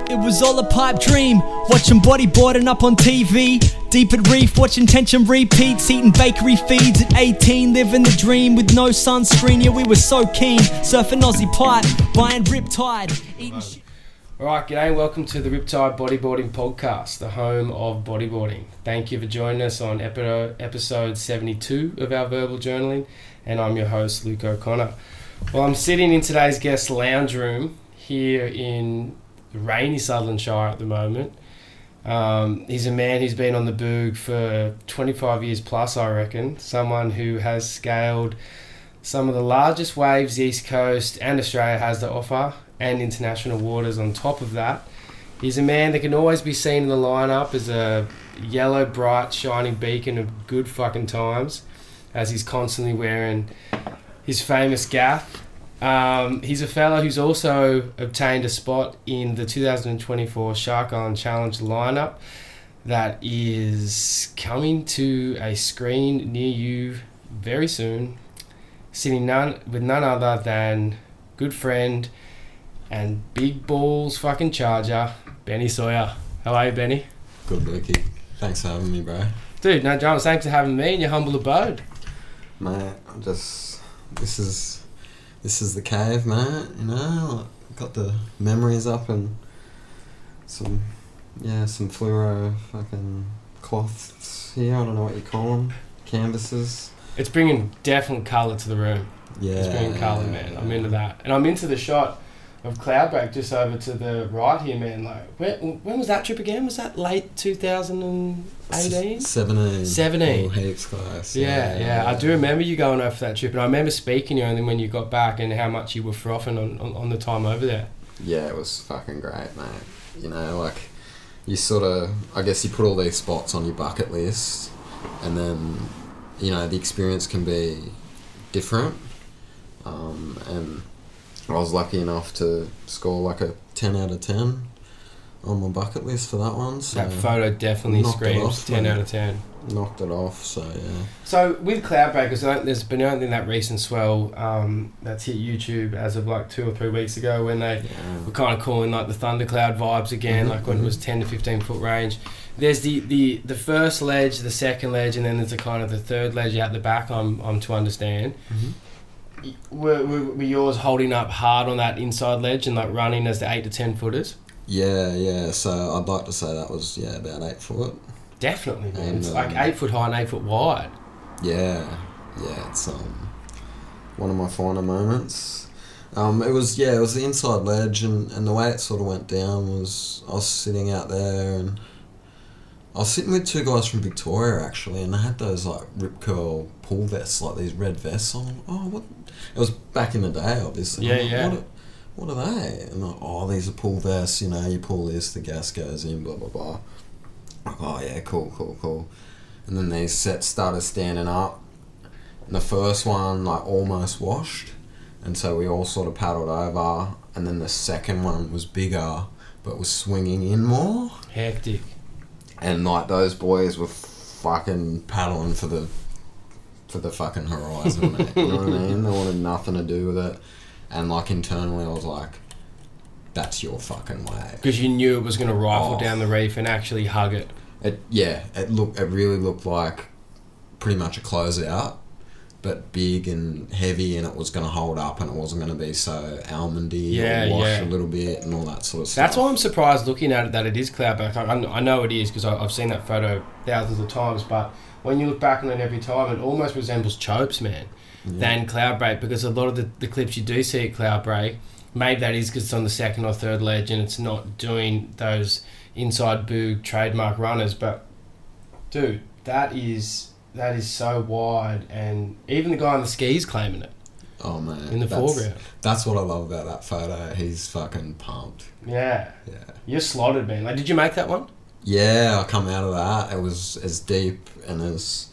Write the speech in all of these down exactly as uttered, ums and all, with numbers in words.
It was all a pipe dream, watching bodyboarding up on T V. Deep at reef, watching tension repeats, eating bakery feeds at eighteen, living the dream with no sunscreen. Yeah, we were so keen, surfing Aussie pipe, buying Riptide, eating shit. Alright, g'day and welcome to the Riptide Bodyboarding Podcast, the home of bodyboarding. Thank you for joining us on epi- episode seventy-two of our verbal journaling, and I'm your host, Luke O'Connor. Well, I'm sitting in today's guest lounge room here in rainy Sutherland Shire at the moment. Um, he's a man who's been on the boog for twenty-five years plus, I reckon. Someone who has scaled some of the largest waves the East Coast and Australia has to offer, and international waters on top of that. He's a man that can always be seen in the lineup as a yellow, bright, shining beacon of good fucking times, as he's constantly wearing his famous gaff. Um, he's a fellow who's also obtained a spot in the two thousand twenty-four Shark Island Challenge lineup that is coming to a screen near you very soon, sitting none with none other than good friend and big balls fucking charger, Benny Sawyer. How are you, Benny? Good, Lukey. Thanks for having me, bro. Dude, no dramas. Thanks for having me in your humble abode. Mate, I'm just... This is... This is the cave, mate, you know? Got the memories up and some... Yeah, some fluoro fucking cloths here. I don't know what you call them. Canvases. It's bringing definite colour to the room. Yeah. It's bringing colour, man. I'm into that. And I'm into the shot of Cloudbreak just over to the right here, man. Like, where, when was that trip again? Was that late two thousand eighteen? seventeen. seventeen. Oh, heaps close. Yeah, yeah, yeah. I do remember you going over for that trip, and I remember speaking to you only when you got back and how much you were frothing on, on, on the time over there. Yeah, it was fucking great, mate. You know, like, you sort of... I guess you put all these spots on your bucket list, and then, you know, the experience can be different. Um, and... I was lucky enough to score like a ten out of ten on my bucket list for that one. So that photo definitely screams off, ten mate. out of ten. Knocked it off, so yeah. So with Cloudbreakers, there's been only that recent swell um, that's hit YouTube as of like two or three weeks ago when they yeah. were kind of calling like the thundercloud vibes again, mm-hmm, like when mm-hmm. it was ten to fifteen foot range. There's the, the, the first ledge, the second ledge, and then there's a kind of the third ledge out the back, I'm, I'm to understand. Mm-hmm. Were, were, were yours holding up hard on that inside ledge and like running as the eight to ten footers? Yeah, yeah. So I'd like to say that was yeah about eight foot. Definitely, man. And, it's um, like eight foot high and eight foot wide. Yeah, yeah. It's um one of my finer moments. Um, it was yeah, it was the inside ledge, and, and the way it sort of went down was I was sitting out there and I was sitting with two guys from Victoria actually, and they had those like Rip Curl pool vests, like these red vests on. Oh, what? It was back in the day, obviously. Yeah, like, yeah. What are, what are they? And like, oh, these are pool vests. You know, you pull this, the gas goes in, blah blah blah. Like, oh yeah, cool, cool, cool. And then these sets started standing up, and the first one like almost washed, and so we all sort of paddled over. And then the second one was bigger, but was swinging in more. Hectic. And like those boys were fucking paddling for the for the fucking horizon, mate. You know what I mean? They wanted nothing to do with it. And like internally I was like, that's your fucking way. Because you knew it was going to rifle Oh. down the reef and actually hug it. It yeah, it looked it really looked like pretty much a closeout, but big and heavy, and it was going to hold up, and it wasn't going to be so almondy Yeah, or wash yeah. a little bit and all that sort of stuff. That's why I'm surprised looking at it that it is Cloudbreak. I, I know it is because I've seen that photo thousands of times, but when you look back on it every time, it almost resembles Chopes, man, Yeah. than Cloudbreak, because a lot of the, the clips you do see at Cloudbreak, maybe that is because it's on the second or third ledge and it's not doing those inside boog trademark runners, but dude, that is that is so wide, and even the guy on the skis claiming it. Oh man, in the that's, foreground. That's what I love about that photo. He's fucking pumped. Yeah, Yeah. you're slotted, man. Like, did you make that one? Yeah, I come out of that. It was as deep and as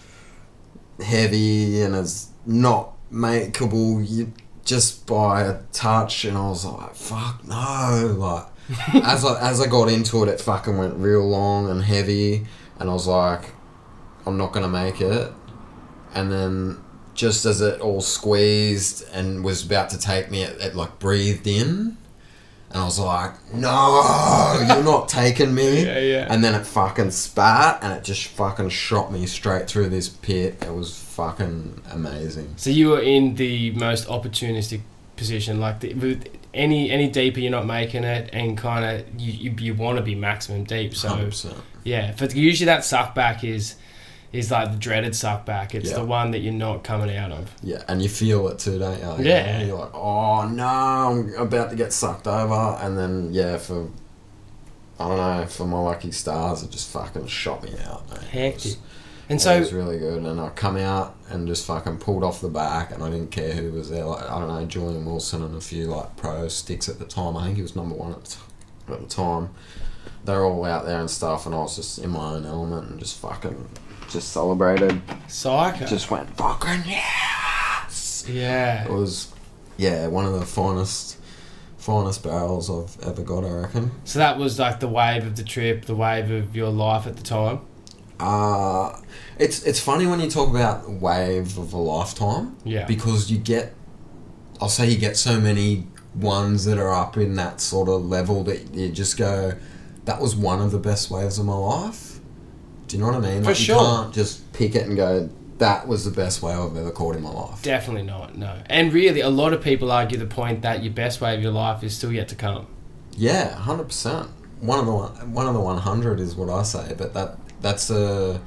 heavy and as not makeable you, just by a touch, and I was like, fuck no. Like, as I as I got into it, it fucking went real long and heavy, and I was like, I'm not gonna make it. And then just as it all squeezed and was about to take me, it, it like breathed in, And I was like, no, you're not taking me. Yeah, yeah. And then it fucking spat, and it just fucking shot me straight through this pit. It was fucking amazing. So you were in the most opportunistic position, like the, with any any deeper you're not making it, and kind of you, you you want to be maximum deep. So one hundred percent. yeah, but usually that suck back is is like the dreaded suck back. It's Yeah. the one that you're not coming out of. Yeah, and you feel it too, don't you? Yeah. You're like, oh no, I'm about to get sucked over. And then, yeah, for, I don't know, for my lucky stars, it just fucking shot me out, mate. Hectic. It was, And it so was really good. And I come out and just fucking pulled off the back, and I didn't care who was there. Like, I don't know, Julian Wilson and a few, like, pro sticks at the time. I think he was number one at the, t- at the time. They were all out there and stuff, and I was just in my own element and just fucking... just celebrated. Psycho. Just went fucking yes. Yeah. It was, yeah, one of the finest, finest barrels I've ever got, I reckon. So that was like the wave of the trip, the wave of your life at the time. Uh it's it's funny when you talk about wave of a lifetime. Yeah. Because you get, I'll say you get so many ones that are up in that sort of level that you just go, that was one of the best waves of my life. Do you know what I mean? For Like, sure. You can't just pick it and go, that was the best wave I've ever caught in my life. Definitely not. No. And really, a lot of people argue the point that your best wave of your life is still yet to come. Yeah, one hundred percent. One of the one, one of the one hundred is what I say, but that that's a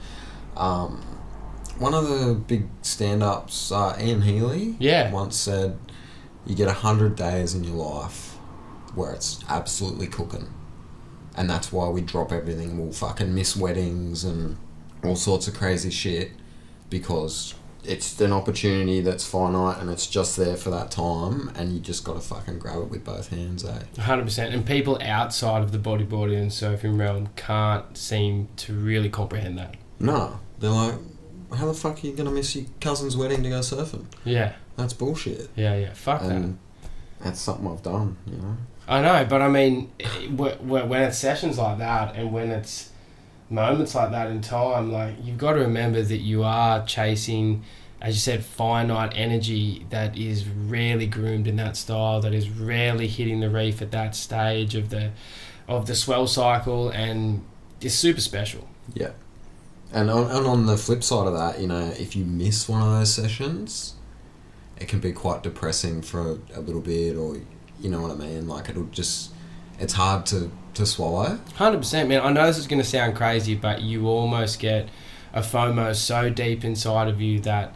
um, one of the big stand-ups. Uh, Ian Healy, Yeah. once said, "You get a hundred days in your life where it's absolutely cooking, and that's why we drop everything. We'll fucking miss weddings and all sorts of crazy shit because it's an opportunity that's finite and it's just there for that time, and you just got to fucking grab it with both hands, eh?" one hundred percent. And people outside of the bodyboarding and surfing realm can't seem to really comprehend that. No, they're like, how the fuck are you gonna miss your cousin's wedding to go surfing? Yeah. That's bullshit. Yeah, yeah. Fuck that. And that's something I've done, you know. I know, but I mean, wh- wh- when it's sessions like that and when it's moments like that in time, like, you've got to remember that you are chasing, as you said, finite energy that is rarely groomed in that style, that is rarely hitting the reef at that stage of the of the swell cycle, and it's super special. Yeah. And on, and on the flip side of that, you know, if you miss one of those sessions, it can be quite depressing for a, a little bit, or, you know what I mean? Like, it'll just, it's hard to, to swallow. one hundred percent, man. I know this is going to sound crazy, but you almost get a FOMO so deep inside of you that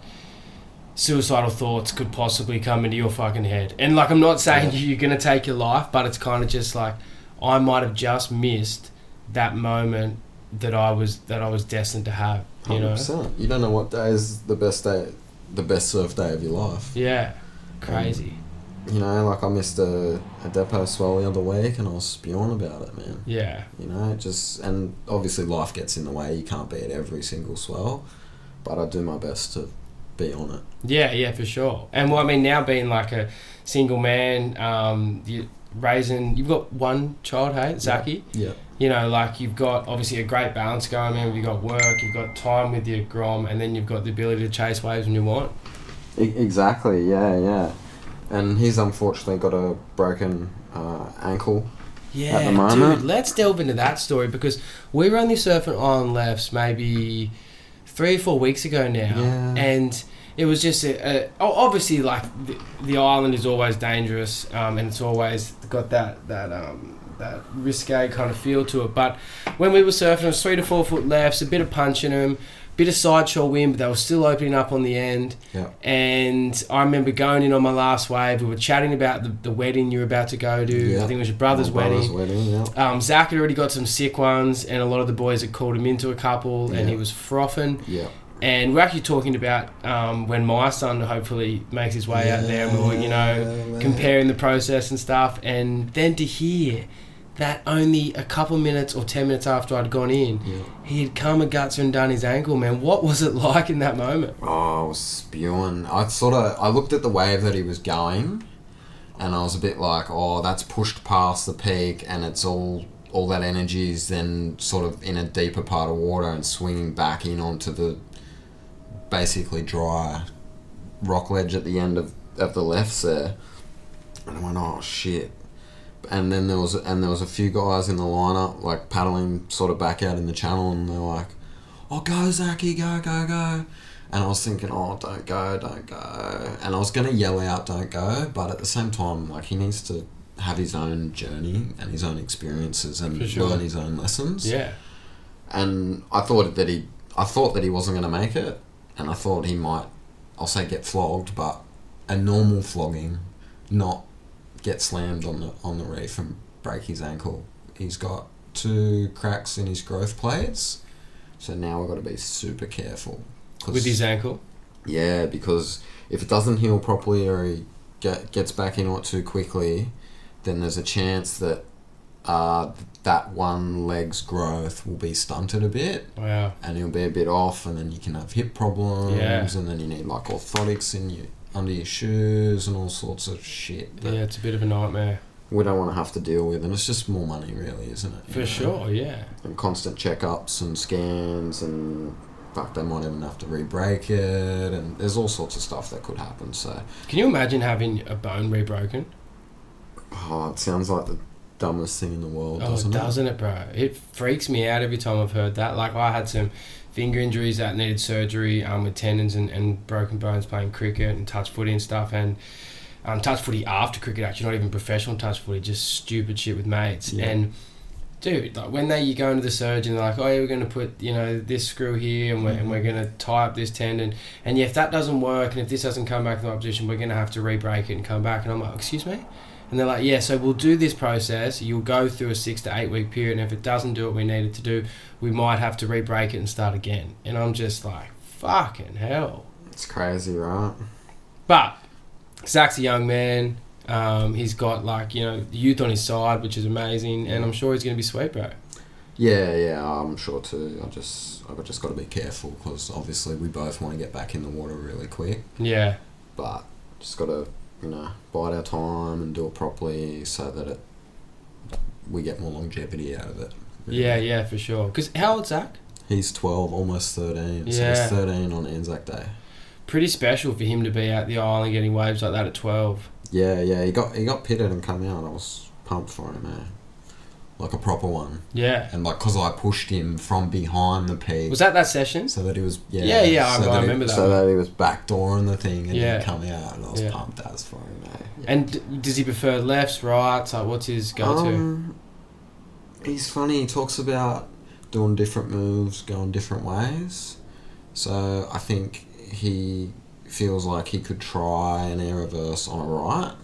suicidal thoughts could possibly come into your fucking head. And, like, I'm not saying Yeah. you're going to take your life, but it's kind of just like, I might have just missed that moment that I was that I was destined to have, you one hundred know? percent. You don't know what day is the best day, the best surf day of your life. Yeah. Crazy. You know, like I missed a, a depot swell the other week and I was spewing about it, man. Yeah. You know, it just, and obviously life gets in the way. You can't be at every single swell, but I do my best to be on it. Yeah, yeah, for sure. And well, I mean, now being like a single man, um, you raising, you've got one child, hey, Zachy? Yeah. You know, like, you've got obviously a great balance going, man. You've got work, you've got time with your grom, and then you've got the ability to chase waves when you want. E- exactly, yeah, yeah. And he's unfortunately got a broken uh, ankle. Yeah, At the moment. dude, let's delve into that story, because we were only surfing on lefts maybe three or four weeks ago now, Yeah. and it was just a, a oh, obviously, like, the, the island is always dangerous, um, and it's always got that that um that risque kind of feel to it. But when we were surfing, it was three to four foot lefts, a bit of punch in them, bit of side shore wind, but they were still opening up on the end. Yeah. And I remember going in on my last wave. We were chatting about the, the wedding you were about to go to. Yeah. I think it was your brother's My brother's wedding. wedding, yeah. Um, Zach had already got some sick ones, and a lot of the boys had called him into a couple, and Yeah. he was frothing. Yeah. And we're actually talking about um, when my son hopefully makes his way out there, and we were, you know, man. comparing the process and stuff. And then to hear that only a couple minutes or ten minutes after I'd gone in, Yeah. he had come a gutser and done his ankle, man. What was it like in that moment? Oh, I was spewing. I sort of, I looked at the wave that he was going, and I was a bit like, oh, that's pushed past the peak, and it's all, all that energy is then sort of in a deeper part of water and swinging back in onto the basically dry rock ledge at the end of, of the lefts there. And I went, oh shit. and then there was and there was a few guys in the lineup like paddling sort of back out in the channel, and they're like, "Oh, go Zachy, go, go, go!" And I was thinking, "Oh, don't go, don't go!" And I was gonna yell out, "Don't go!" But at the same time, like he needs to have his own journey and his own experiences and sure. learn his own lessons. Yeah. And I thought that he, I thought that he wasn't gonna make it, and I thought he might, I'll say, get flogged, but a normal flogging, not get slammed on the on the reef and break his ankle. He's got two cracks in his growth plates, so now we've got to be super careful. With his ankle? Yeah, because if it doesn't heal properly or he get, gets back into it too quickly, then there's a chance that uh, that one leg's growth will be stunted a bit. Wow. And he'll be a bit off, and then you can have hip problems, Yeah. and then you need like orthotics in you under your shoes and all sorts of shit. that Yeah, it's a bit of a nightmare. We don't want to have to deal with, and it's just more money, really, isn't it? For You know? sure, yeah. And constant checkups and scans, and fuck, they might even have to re-break it, and there's all sorts of stuff that could happen. So, Can you imagine having a bone rebroken? oh, it sounds like the dumbest thing in the world, Oh, doesn't it? doesn't it, bro? It freaks me out every time I've heard that. Like, I had some finger injuries that needed surgery um, with tendons and, and broken bones playing cricket and touch footy and stuff, and um, touch footy after cricket, actually, not even professional touch footy, just stupid shit with mates. Yeah. And dude, like when they you go into the surgeon, they're like, oh yeah, we're going to put, you know, this screw here, and we're, and we're going to tie up this tendon, and yeah, if that doesn't work and if this doesn't come back in the right position, we're going to have to re-break it and come back. And I'm like, excuse me? And they're like, yeah, so we'll do this process, you'll go through a six to eight week period, and if it doesn't do what we need it to do, we might have to re-break it and start again. And I'm just like, fucking hell. It's crazy, right? But Zach's a young man. Um, he's got, like, you know, the youth on his side, which is amazing, and I'm sure he's going to be sweet, bro. Yeah, yeah, I'm sure too. I just, I've just got to be careful, because obviously we both want to get back in the water really quick. Yeah. But just got to, you know, bide our time and do it properly so that it we get more longevity out of it. Really. Yeah, yeah, for sure. Because how old's Zach? He's twelve, almost thirteen. So Yeah. he's thirteen on Anzac Day. Pretty special for him to be out the island getting waves like that at twelve. Yeah, yeah, he got he got pitted and come out. I was pumped for him, man. Like a proper one. Yeah. And like, because I pushed him from behind the peak. Was that that session? So that he was, yeah. Yeah, yeah, I- so I that remember he, that So one. that he was backdooring the thing and Yeah. he'd come out, and I was Yeah. pumped as for him, man. And d- does he prefer lefts, rights? Like, what's his go-to? Um, he's funny. He talks about doing different moves, going different ways. So I think he feels like he could try an air reverse on a right,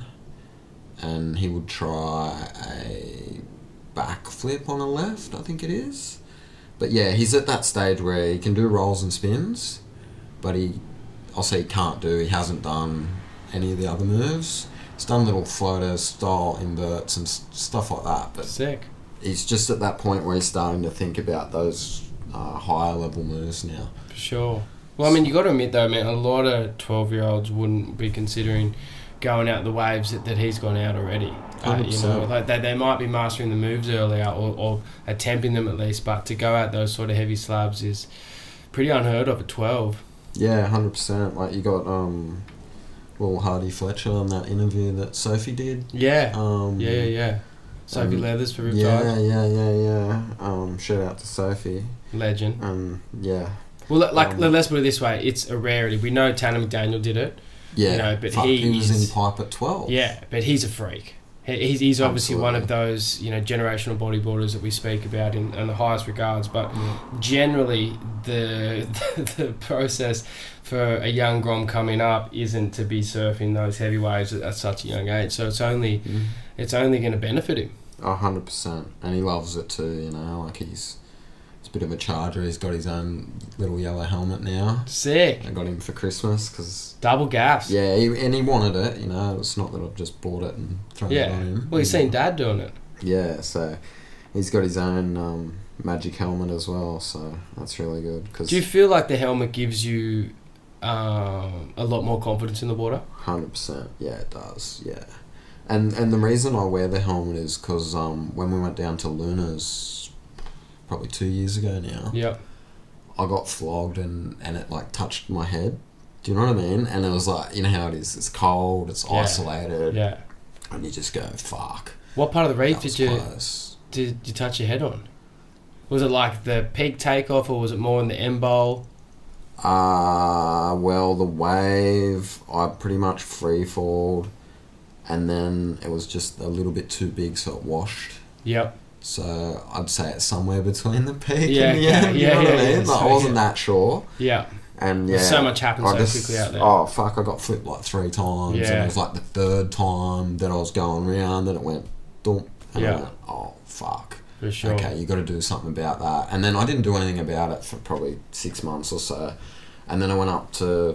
and he would try a backflip on a left, I think it is. But yeah, he's at that stage where he can do rolls and spins, but he, I'll say he can't do, he hasn't done any of the other moves. He's done little floaters, style inverts and s- stuff like that, but Sick. he's just at that point where he's starting to think about those uh, higher level moves now. For sure. Well, I mean, you got to admit though, man, a lot of twelve-year-olds wouldn't be considering going out the waves that, that he's gone out already. Uh, you know, like they, they might be mastering the moves earlier or, or attempting them at least, but to go out those sort of heavy slabs is pretty unheard of at twelve. Yeah, one hundred percent. Like, you got um, Will Hardy Fletcher on that interview that Sophie did. Yeah. Um, yeah, yeah, yeah. Sophie um, Leathers for Riptide. Yeah, yeah, yeah, yeah. Um, shout out to Sophie. Legend. Um, yeah. Well, like, Um, let's put it this way. It's a rarity. We know Tanner McDaniel did it. Yeah. You know, but Fuck, he he was is- in pipe at twelve. Yeah, but he's a freak. He- He's, he's obviously one of Absolutely. those, you know, generational bodybuilders that we speak about in, in the highest regards. But Yeah. generally, the, the process for a young Grom coming up isn't to be surfing those heavy waves at, at such a young age. So it's only Mm. it's only going to benefit him. A hundred percent, and he loves it too. You know, like he's he's a bit of a charger. He's got his own little yellow helmet now. Sick. I got him for Christmas because Double gas. yeah, he, and he wanted it. You know, it's not that I've just bought it and thrown it Yeah. on him. Well, he's seen Dad doing it. Yeah, so he's got his own um, magic helmet as well. So that's really good. Cause Do you feel like the helmet gives you um, a lot more confidence in the water? Hundred percent, yeah, it does, yeah. And and the reason I wear the helmet is because um, when we went down to Luna's, probably two years ago now, Yep. I got flogged and, and it like touched my head. Do you know what I mean? And it was like, you know how it is, it's cold, it's Yeah. isolated, Yeah. and you just go, fuck. What part of the reef That was did you close. did you touch your head on? Was it like the peak takeoff, or was it more in the end bowl? Uh, well, the wave, I pretty much free-falled, and then it was just a little bit too big, so it washed. Yep. So I'd say it's somewhere between the peak Yeah, and the yeah, end, you yeah, know yeah, what I mean? yeah, Like, so, I wasn't yeah. that sure. Yeah. And yeah, So much happened I so just, quickly out there. Oh fuck! I got flipped like three times, Yeah. and it was like the third time that I was going round, and it went thump, and Yeah. I went, oh fuck! For sure. Okay, you got to do something about that. And then I didn't do anything about it for probably six months or so, and then I went up to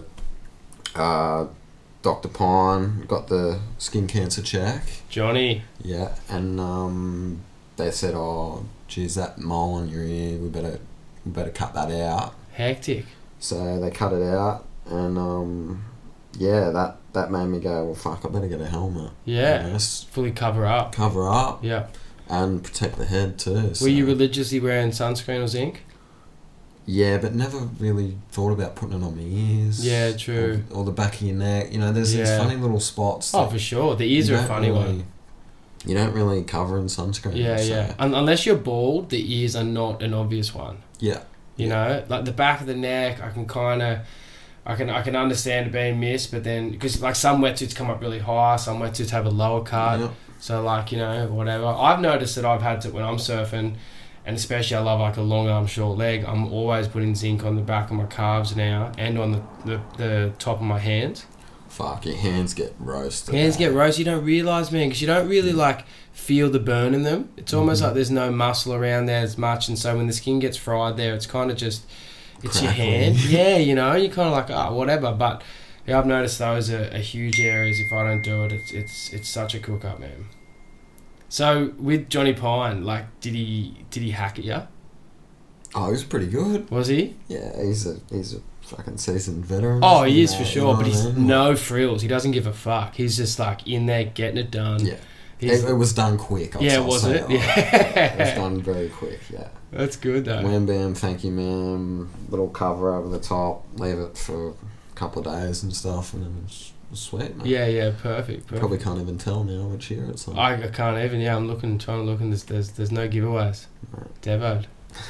uh, Doctor Pine, got the skin cancer check. Johnny. Yeah, and um, they said, oh, geez, that mole on your ear, we better, we better cut that out. Hectic. So they cut it out, and um, yeah, that, that made me go, well, fuck, I better get a helmet. Yeah. You know, s- Fully cover up. cover up Yeah. and protect the head too. So. Were you religiously wearing sunscreen or zinc? Yeah, but never really thought about putting it on my ears. Yeah, true. Or, or the back of your neck. You know, there's these Yeah. funny little spots. Oh, that for sure. The ears you are a don't funny really- one. You don't really cover in sunscreen. Yeah, so- yeah. Un- unless you're bald, the ears are not an obvious one. Yeah. You know, like the back of the neck, I can kind of, I can I can understand it being missed, but then because like some wetsuits come up really high, some wetsuits have a lower cut. Yeah. So like you know whatever. I've noticed that I've had to when I'm surfing, and especially I love like a long arm short leg. I'm always putting zinc on the back of my calves now and on the the, the top of my hands. Fuck, your hands get roasted. Hands eh? get roasted. You don't realise, man, because you don't really like feel the burn in them. It's almost Mhm. like there's no muscle around there as much, and so when the skin gets fried there, it's kind of just it's your Crackly. hand. Yeah, you know, you're kind of like oh whatever. But yeah, I've noticed those are, are huge areas. If I don't do it, it's it's it's such a cook up, man. So with Johnny Pine, like, did he did he hack at you? Oh, he's pretty good. Was he? Yeah, he's a he's a fucking seasoned veteran. Oh, isn't he is mate? for You sure. know But what he's I mean? no frills. He doesn't give a fuck. He's just like in there getting it done. Yeah. He's, It, it was done quick. I'll, yeah, I'll was say it? that. It was Yeah. done very quick, yeah. That's good though. Wham bam, thank you ma'am, little cover over the top, leave it for a couple of days and stuff, and then it's, it's sweet, man. Yeah, yeah, perfect. perfect. Probably can't even tell now which year it's on. I, I can't even. Yeah, I'm looking, trying to look, and there's there's, there's no giveaways. Right. Devoed.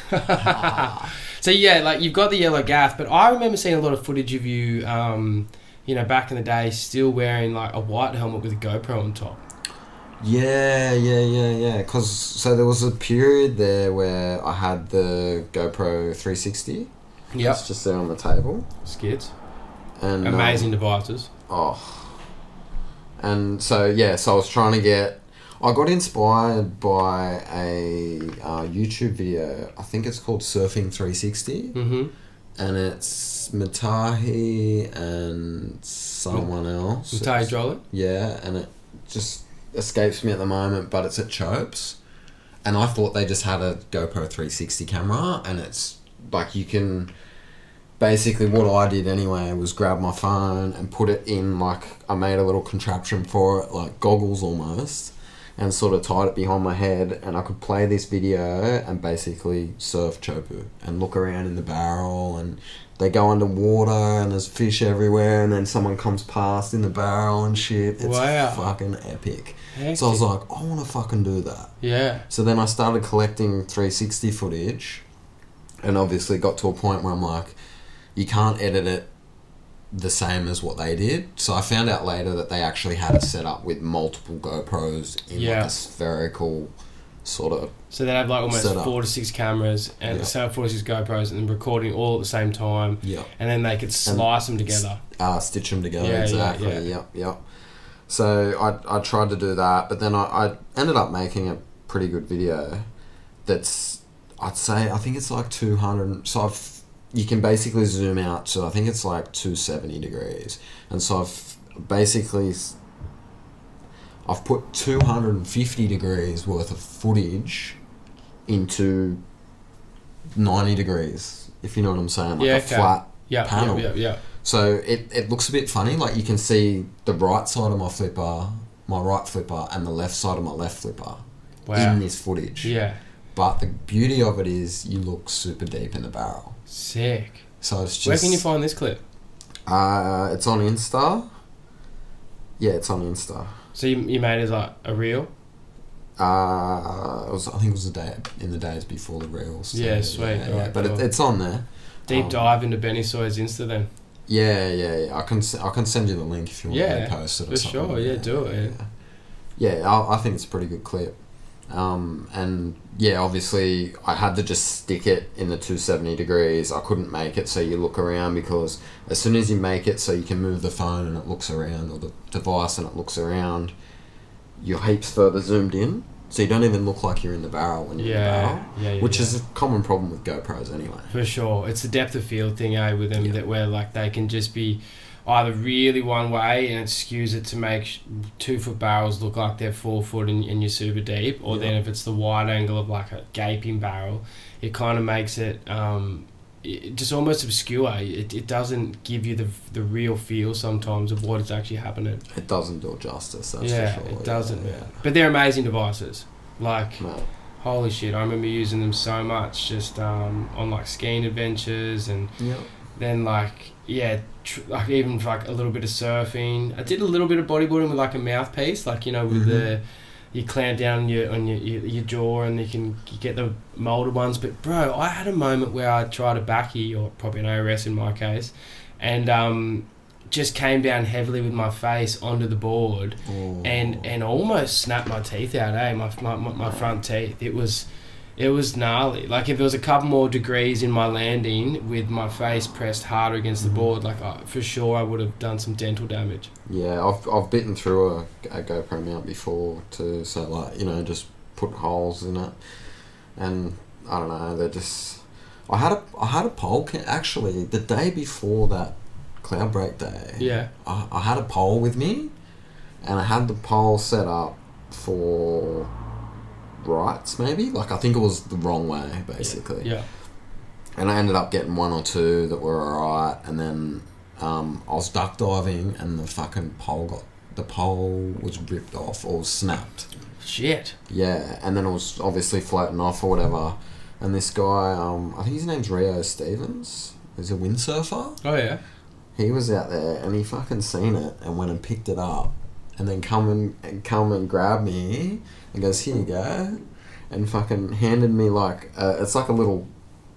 So yeah, like you've got the yellow gaff, but I remember seeing a lot of footage of you, um, you know, back in the day, still wearing like a white helmet with a GoPro on top. Yeah, yeah, yeah, yeah. Cause so there was a period there where I had the GoPro three sixty. Yep. It's just there on the table. Skids. And Amazing um, devices. oh. And so yeah, so I was trying to get. I got inspired by a uh, YouTube video. I think it's called Surfing three sixty, Mm-hmm. and it's Matahi and someone else. Matahi Drollett. Yeah, and it just escapes me at the moment, but it's at Chopes. And I thought they just had a GoPro three sixty camera, and it's like you can... Basically, what I did anyway was grab my phone and put it in, like, I made a little contraption for it, like goggles almost, and sort of tied it behind my head, and I could play this video and basically surf Chopu and look around in the barrel, and they go underwater and there's fish everywhere, and then someone comes past in the barrel and shit. It's Wow. fucking epic. Hectic. So I was like, I want to fucking do that. Yeah. So then I started collecting three sixty footage, and obviously got to a point where I'm like, you can't edit it the same as what they did. So I found out later that they actually had a setup with multiple GoPros in Yeah. like a spherical sort of... So they have like almost Setup. four to six cameras and Yeah. set up four to six GoPros and then recording all at the same time, Yeah. and then they could slice them together. Uh, stitch them together, Yeah, yeah, exactly. yeah. Yep, yep. So I I tried to do that, but then I, I ended up making a pretty good video that's, I'd say, I think it's like two hundred... So I've... You can basically zoom out to, I think it's like two hundred seventy degrees. And so I've basically... I've put two hundred fifty degrees worth of footage into ninety degrees, if you know what I'm saying. Like Yeah, a okay. flat Yeah, panel. yeah, yeah, yeah. So it, it looks a bit funny, like you can see the right side of my flipper, my right flipper, and the left side of my left flipper Wow. in this footage. Yeah. But the beauty of it is you look super deep in the barrel. Sick. So it's just... Where can you find this clip? Uh, it's on Insta. Yeah, it's on Insta. So you, you made it as like a reel? Uh, it was, I think it was the day in the days before the reels. So Yeah, sweet. Yeah, yeah. Alright, But cool. it, it's on there. Deep Um, dive into Benny Sawyer's Insta then. Yeah, yeah, yeah. I can s- I can send you the link if you want Yeah, to post it or for something. sure. Yeah, do it. Yeah, yeah I, I think it's a pretty good clip. Um, and yeah, obviously I had to just stick it in the two seventy degrees. I couldn't make it so you look around, because as soon as you make it so you can move the phone and it looks around, or the device and it looks around, you're heaps further zoomed in. So you don't even look like you're in the barrel when you're Yeah, in the barrel. yeah, yeah, Which yeah. is a common problem with GoPros anyway. For sure. It's the depth of field thing, eh, with them, Yeah. that where like they can just be either really one way and it skews it to make sh- two foot barrels look like they're four foot and, and you're super deep, or Yeah. then if it's the wide angle of like a gaping barrel, it kind of makes it um, it just almost obscure. It, it doesn't give you the the real feel sometimes of what is actually happening. It doesn't do it justice, that's yeah, for sure. it doesn't, yeah, man. But they're amazing devices. Like, yeah. No. holy shit, I remember using them so much just um, on like skiing adventures, and Yep. then like yeah tr- like even for, like a little bit of surfing. I did a little bit of bodyboarding with like a mouthpiece, like, you know, with Mhm. the you clamp down on your on your, your, your jaw and you can you get the molded ones. But bro, I had a moment where I tried a backy, or probably an A R S in my case, and um just came down heavily with my face onto the board, Oh. and and almost snapped my teeth out, eh? My my, my, my front teeth. It was it was gnarly. Like, if there was a couple more degrees in my landing with my face pressed harder against the Mhm. board, like I, for sure I would have done some dental damage. Yeah, I've I've bitten through a, a GoPro mount before too, so like, you know, just put holes in it, and I don't know, they're just. I had a I had a pole ca- actually the day before that cloud break day. Yeah. I, I had a pole with me, and I had the pole set up for rights, maybe, like I think it was the wrong way basically. Yeah. And I ended up getting one or two that were alright, and then um, I was duck diving, and the fucking pole got the pole was ripped off or snapped. Shit. Yeah, and then it was obviously floating off or whatever. And this guy, um, I think his name's Rio Stevens. He's a windsurfer. Oh yeah. He was out there, and he fucking seen it and went and picked it up, and then come and, and come and grab me and goes, "Here you go," and fucking handed me like uh, it's like a little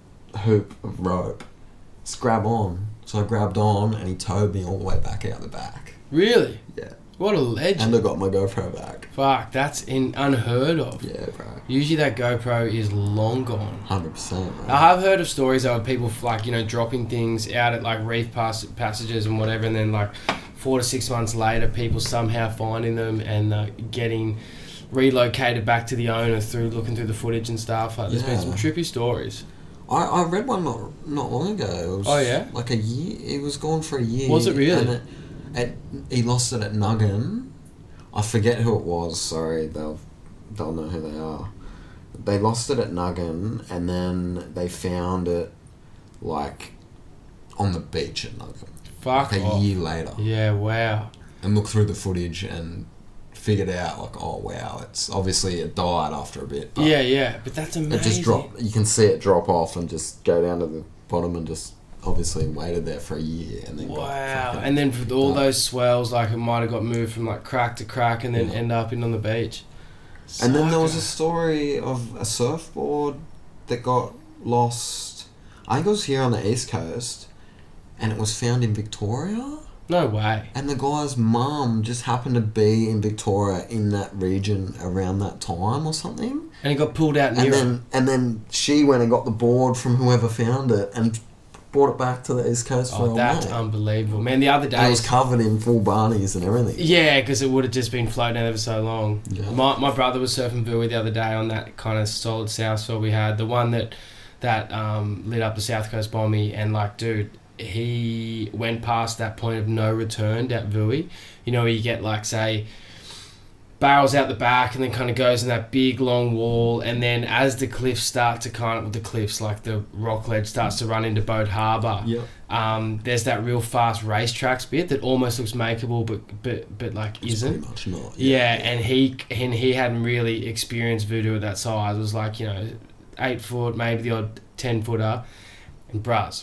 hoop of rope. Just grab on. So I grabbed on, and he towed me all the way back out the back. Really? Yeah. What a legend. And I got my GoPro back. Fuck, that's in unheard of. Yeah, bro. Usually that GoPro is long gone. Hundred percent. I have heard of stories of people like, you know, dropping things out at like reef pass- passages and whatever, and then like four to six months later, people somehow finding them and uh, getting relocated back to the owner through looking through the footage and stuff. Like, there's been Yeah. some trippy stories. I, I read one not not long ago. It was Oh, yeah? like a year. It was gone for a year. Was it really? And it, it, he lost it at Nuggin. I forget who it was. Sorry, they'll they'll know who they are. They lost it at Nuggin, and then they found it like on the beach at Nuggin. Fuck Like a off. year later, Yeah, wow. and looked through the footage and figured out like, oh wow, it's obviously it died after a bit. But Yeah, yeah, but that's amazing. it just dropped. You can see it drop off and just go down to the bottom, and just obviously waited there for a year, and then got Wow. fucking And then for all picked up. those swells, like it might have got moved from like crack to crack and then Yeah. end up in on the beach. And then there was a Sucker. story of a surfboard that got lost. I think it was here on the East Coast, and it was found in Victoria. No way. And the guy's mum just happened to be in Victoria in that region around that time or something. And it got pulled out near And him. then and then she went and got the board from whoever found it and brought it back to the East Coast for Oh, a that's mate. unbelievable. Man, the other And day... it was covered in full barnies and everything. Yeah, because it would have just been floating out for so long. Yeah. My my brother was surfing Vui the other day on that kind of solid south shore we had, the one that that um, lit up the South Coast Bombie, and like, dude, he went past that point of no return at Vui. You know, you get like, say, barrels out the back and then kind of goes in that big long wall, and then as the cliffs start to kind of, the cliffs, like the rock ledge starts to run into Boat Harbour, Yep. um, there's that real fast racetracks bit that almost looks makeable but but but like It's isn't. pretty much not. Yeah, and he and he hadn't really experienced voodoo at that size. It was like, you know, eight foot, maybe the odd ten footer, and bruz,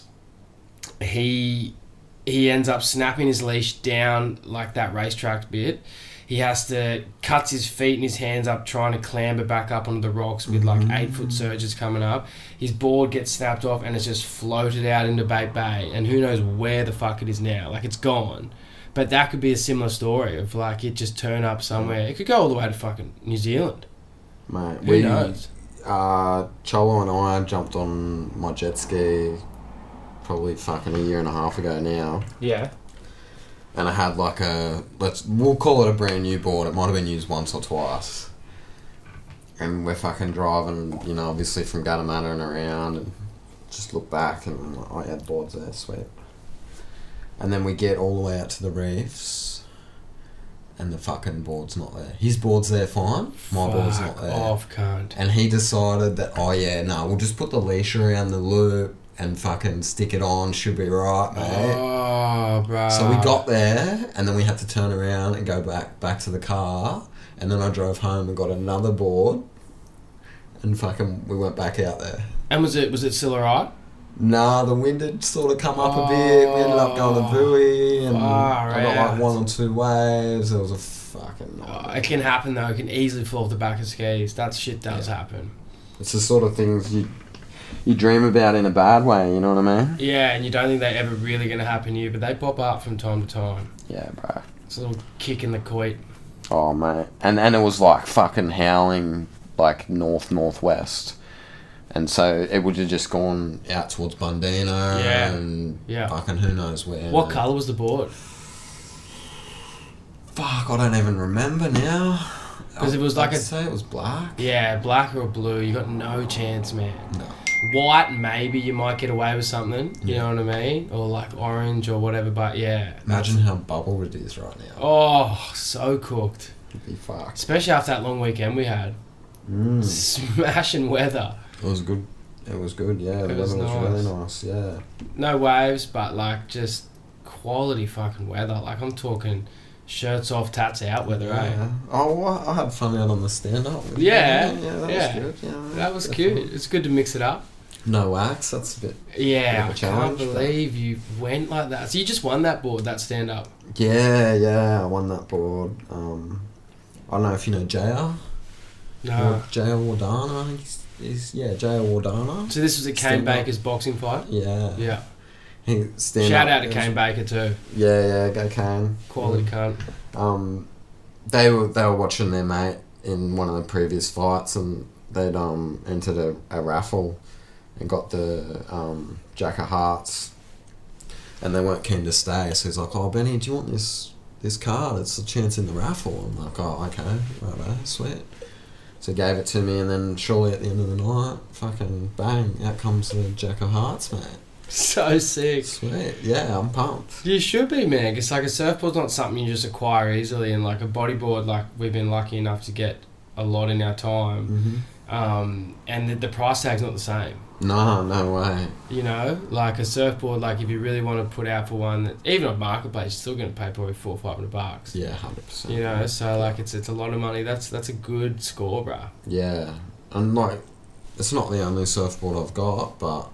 he he ends up snapping his leash down like that racetrack bit. he has to cuts his feet and his hands up trying to clamber back up onto the rocks with like Mm. eight foot surges coming up. His board gets snapped off and it's just floated out into Bait Bay, and who knows where the fuck it is now. Like, it's gone. But that could be a similar story of like it just turn up somewhere. It could go all the way to fucking New Zealand. Mate, Who we, knows? Uh, Cholo and I jumped on my jet ski probably fucking a year and a half ago now. Yeah. And I had like a, let's, we'll call it a brand new board. It might have been used once or twice. And we're fucking driving, you know, obviously from Gunnamatta and around, and just look back and I'm like, oh yeah, the board's there, sweet. And then we get all the way out to the reefs, and the fucking board's not there. His board's there fine, my board's not Fuck there. off, cunt. And he decided that, oh yeah, no, we'll just put the leash around the loop and fucking stick it on, should be right, mate. Oh, bro. So we got there, and then we had to turn around and go back back to the car, and then I drove home and got another board, and fucking we went back out there. And was it was it still alright? Nah, the wind had sort of come up a bit. We ended up going to buoy, and Far I got out. like one or two waves. It was a fucking Oh, nightmare. it can happen though. It can easily fall off the back of skis. That shit does Yeah. happen. It's the sort of things you you dream about in a bad way. You know what I mean? Yeah, and you don't think they're ever really going to happen to you, but they pop up from time to time. Yeah, bro. It's a little kick in the queet. Oh mate, and and it was like fucking howling, like north northwest, and so it would have just gone out towards Bundina Yeah. and Yeah. fucking who knows where. What colour was the board? Fuck, I don't even remember now. 'Cause it was like I'd a- say it was black. Yeah, black or blue. You got no chance, man. No. White, maybe you might get away with something. You Yeah. know what I mean? Or like orange or whatever. But yeah. Imagine how bubbled it is right now. Oh, so cooked. It'd be fucked. Especially after that long weekend we had. Mm. Smashing weather. It was good. It was good. Yeah, the It was weather was really nice. nice. Yeah. No waves, but like just quality fucking weather. Like I'm talking shirts off, tats out weather, eh? Yeah. Oh, well, I had fun out on the stand up. Yeah, yeah, that yeah. was good. Yeah, That was definitely. cute. It's good to mix it up. No wax. That's a bit. Yeah, Bit of a I can't challenge, but- believe you went like that. So you just won that board, that stand up. Yeah, yeah, I won that board. Um, I don't know if you know J R. No. J R Wardana, I think he's, he's yeah, J R Wardana. So this was a Kane Stand up. Baker's boxing fight? Yeah. Yeah. He stand Shout up, out to it Kane was- Baker too. Yeah, yeah, go Kane. Quality cunt. Um, they were they were watching their mate in one of the previous fights, and they'd um entered a, a raffle and got the um Jack of Hearts, and they weren't keen to stay. So he's like, "Oh, Benny, do you want this this card? It's a chance in the raffle." I'm like, "Oh, okay, righto, sweet." So he gave it to me, and then surely at the end of the night, fucking bang, out comes the Jack of Hearts, mate. So sick. Sweet, yeah, I'm pumped. You should be, man. It's like a surfboard's not something you just acquire easily, and like a bodyboard, like we've been lucky enough to get a lot in our time, Mm-hmm. um, and the, the price tag's not the same. No, no way. You know, like a surfboard, like if you really want to put out for one, that even on marketplace, you're still going to pay probably four or five hundred bucks. Yeah, hundred percent. You know, so like it's it's a lot of money. That's that's a good score, bruh. Yeah, and like, it's not the only surfboard I've got, but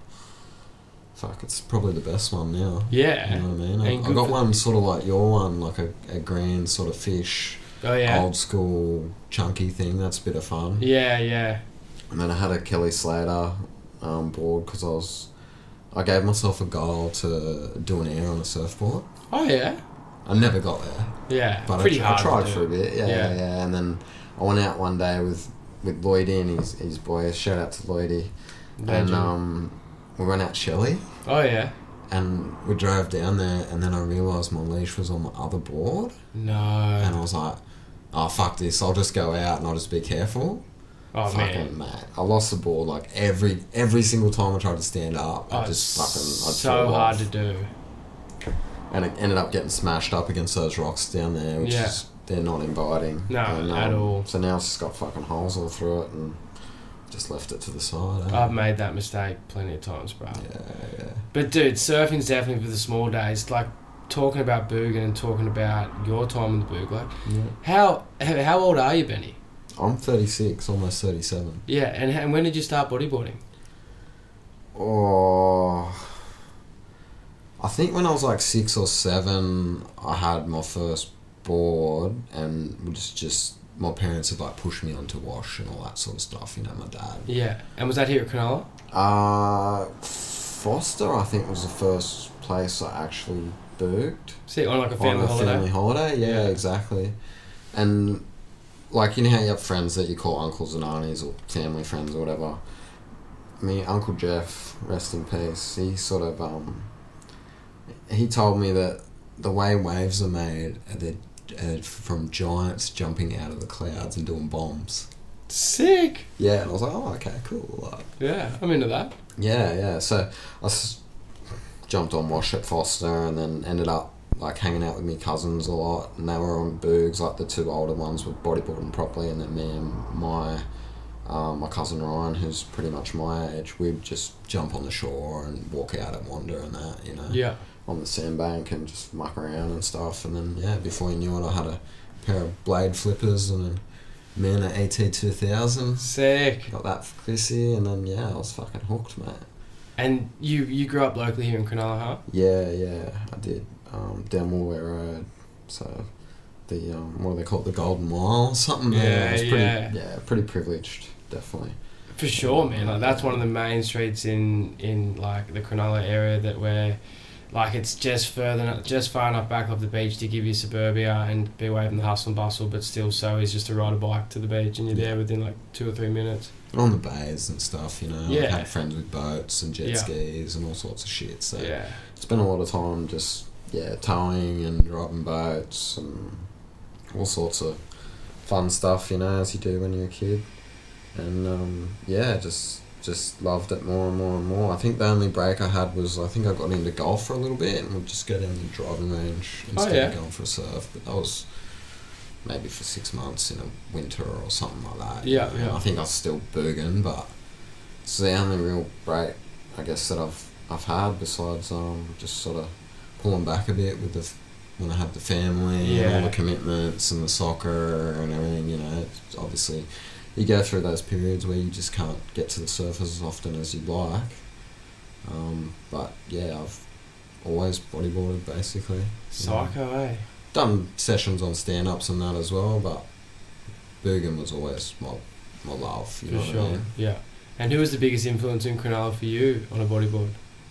fuck, it's probably the best one now. Yeah. You know what I mean? I, And I good got for- one sort of like your one, like a, a green sort of fish, Oh yeah. old school chunky thing. That's a bit of fun. Yeah, yeah. And then I had a Kelly Slater um, board because I was, I gave myself a goal to do an air on a surfboard. Oh yeah. I never got there. Yeah. But Pretty I, hard. I tried to do. for a bit, yeah, Yeah. yeah, yeah. And then I went out one day with, with Lloydie and his, his boys. Shout out to Lloydie. Legend. And um, we went out Shelley, Oh yeah. and we drove down there, and then I realised my leash was on the other board, No. and I was like, oh, fuck this, I'll just go out and I'll just be careful. Oh Fucking man. mate, I lost the board like every every single time I tried to stand up. Oh, I just it's fucking I'd so fall hard off. to do. And it ended up getting smashed up against those rocks down there, which Yeah. is they're not inviting. No, And, at all. So now it's just got fucking holes all through it, and just left it to the side. Eh? I've made that mistake plenty of times, bro. yeah, yeah. But dude, surfing's definitely for the small days. Like talking about Boogan and talking about your time in the Boog. Like, yeah. how how old are you, Benny? I'm thirty-six, almost thirty-seven. Yeah, and, and when did you start bodyboarding? Oh, I think when I was like six or seven, I had my first bored and was just my parents had like pushed me onto wash and all that sort of stuff. You know, my dad. Yeah, and was that here at Cronulla? Uh, Foster, I think, was the first place I actually booked. See, on like a family on a holiday. family holiday, yeah, Yeah. exactly. And like, you know how you have friends that you call uncles and aunties or family friends or whatever. I mean, Uncle Jeff, rest in peace. He sort of um. He told me that the way waves are made, they're uh, from giants jumping out of the clouds and doing bombs. Sick. Yeah, and I was like, oh, okay, cool. Like, Yeah, I'm into that. yeah, yeah. So I s- jumped on wash at Foster and then ended up like hanging out with my cousins a lot, and they were on boogs. Like the two older ones were bodyboarding properly, and then me and my um, my cousin Ryan, who's pretty much my age, we'd just jump on the shore and walk out and wander and that, you know, Yeah. on the sandbank and just muck around and stuff. And then yeah, before you knew it, I had a pair of blade flippers and a Mana A T two thousand. Sick. Got that for Chrissy, and then yeah, I was fucking hooked, mate. And you you grew up locally here in Cronulla, huh? Yeah, yeah, I did. Um, down Moorway Road, so the um, what do they call it, the Golden Mile, or something. Yeah, there. I was pretty, yeah. yeah, pretty privileged, definitely. For sure, man. Like that's one of the main streets in in like the Cronulla area that where, like, it's just further, just far enough back off the beach to give you suburbia and be away from the hustle and bustle, but still so easy just to ride a bike to the beach and you're there within like two or three minutes. On the bays and stuff, you know. Yeah. I've had friends with boats and jet Yeah. skis and all sorts of shit. So Yeah. spent a lot of time just yeah towing and driving boats and all sorts of fun stuff, you know, as you do when you're a kid. And um, yeah, just just loved it more and more and more. I think the only break I had was I think I got into golf for a little bit and would just go down to the driving range instead Oh, yeah. of going for a surf. But that was maybe for six months in a winter or something like that. Yeah, you know. yeah. I think I was still booging, but it's the only real break I guess that I've I've had besides um just sort of pulling back a bit with the f- when I had the family and Yeah. all the commitments and the soccer and everything. You know, it's obviously. You go through those periods where you just can't get to the surface as often as you'd like. Um, but yeah, I've always bodyboarded basically. Psycho, eh? Done sessions on stand-ups and that as well, but booging was always my, my love, you For know sure. what I mean? Yeah. And who was the biggest influence in Cronulla for you on a bodyboard?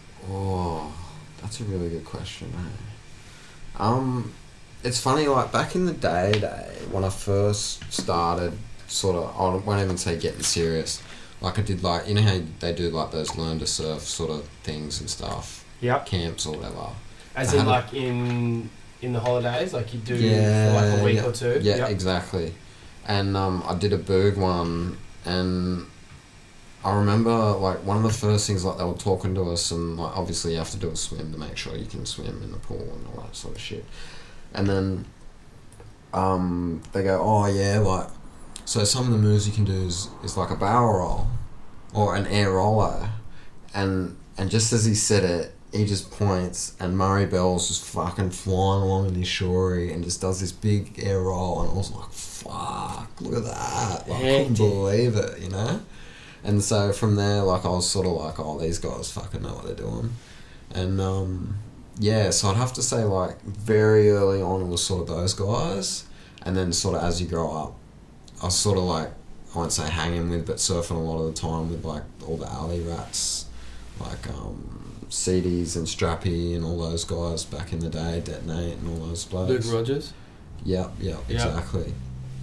Oh, that's a really good question, eh? Um, it's funny, like back in the day, day when I first started, sort of, I won't even say getting serious. Like I did, like you know how they do like those learn to surf sort of things and stuff, Yep. camps or whatever. As I in had a- like in in the holidays, like you do Yeah, for like a week yeah. or two? Yeah, Yep. exactly. And um, I did a berg one, and I remember like one of the first things, like they were talking to us, and like obviously you have to do a swim to make sure you can swim in the pool and all that sort of shit. And then um, they go, oh yeah, like so some of the moves you can do is, is like a barrel roll or an air roller, and and just as he said it, he just points, and Murray Bell's just fucking flying along in his shorey and just does this big air roll, and I was like, fuck, look at that. Like, I couldn't Hectic. believe it, you know? And so from there, like, I was sort of like, oh, these guys fucking know what they're doing. And, um, yeah, so I'd have to say, like, very early on it was sort of those guys, and then sort of as you grow up, I was sort of like, I won't say hanging with, but surfing a lot of the time with, like, all the alley rats, like, um... C Ds and Strappy and all those guys back in the day, Detonate and all those blokes. Luke Rogers? Yep, yep, Yep. exactly.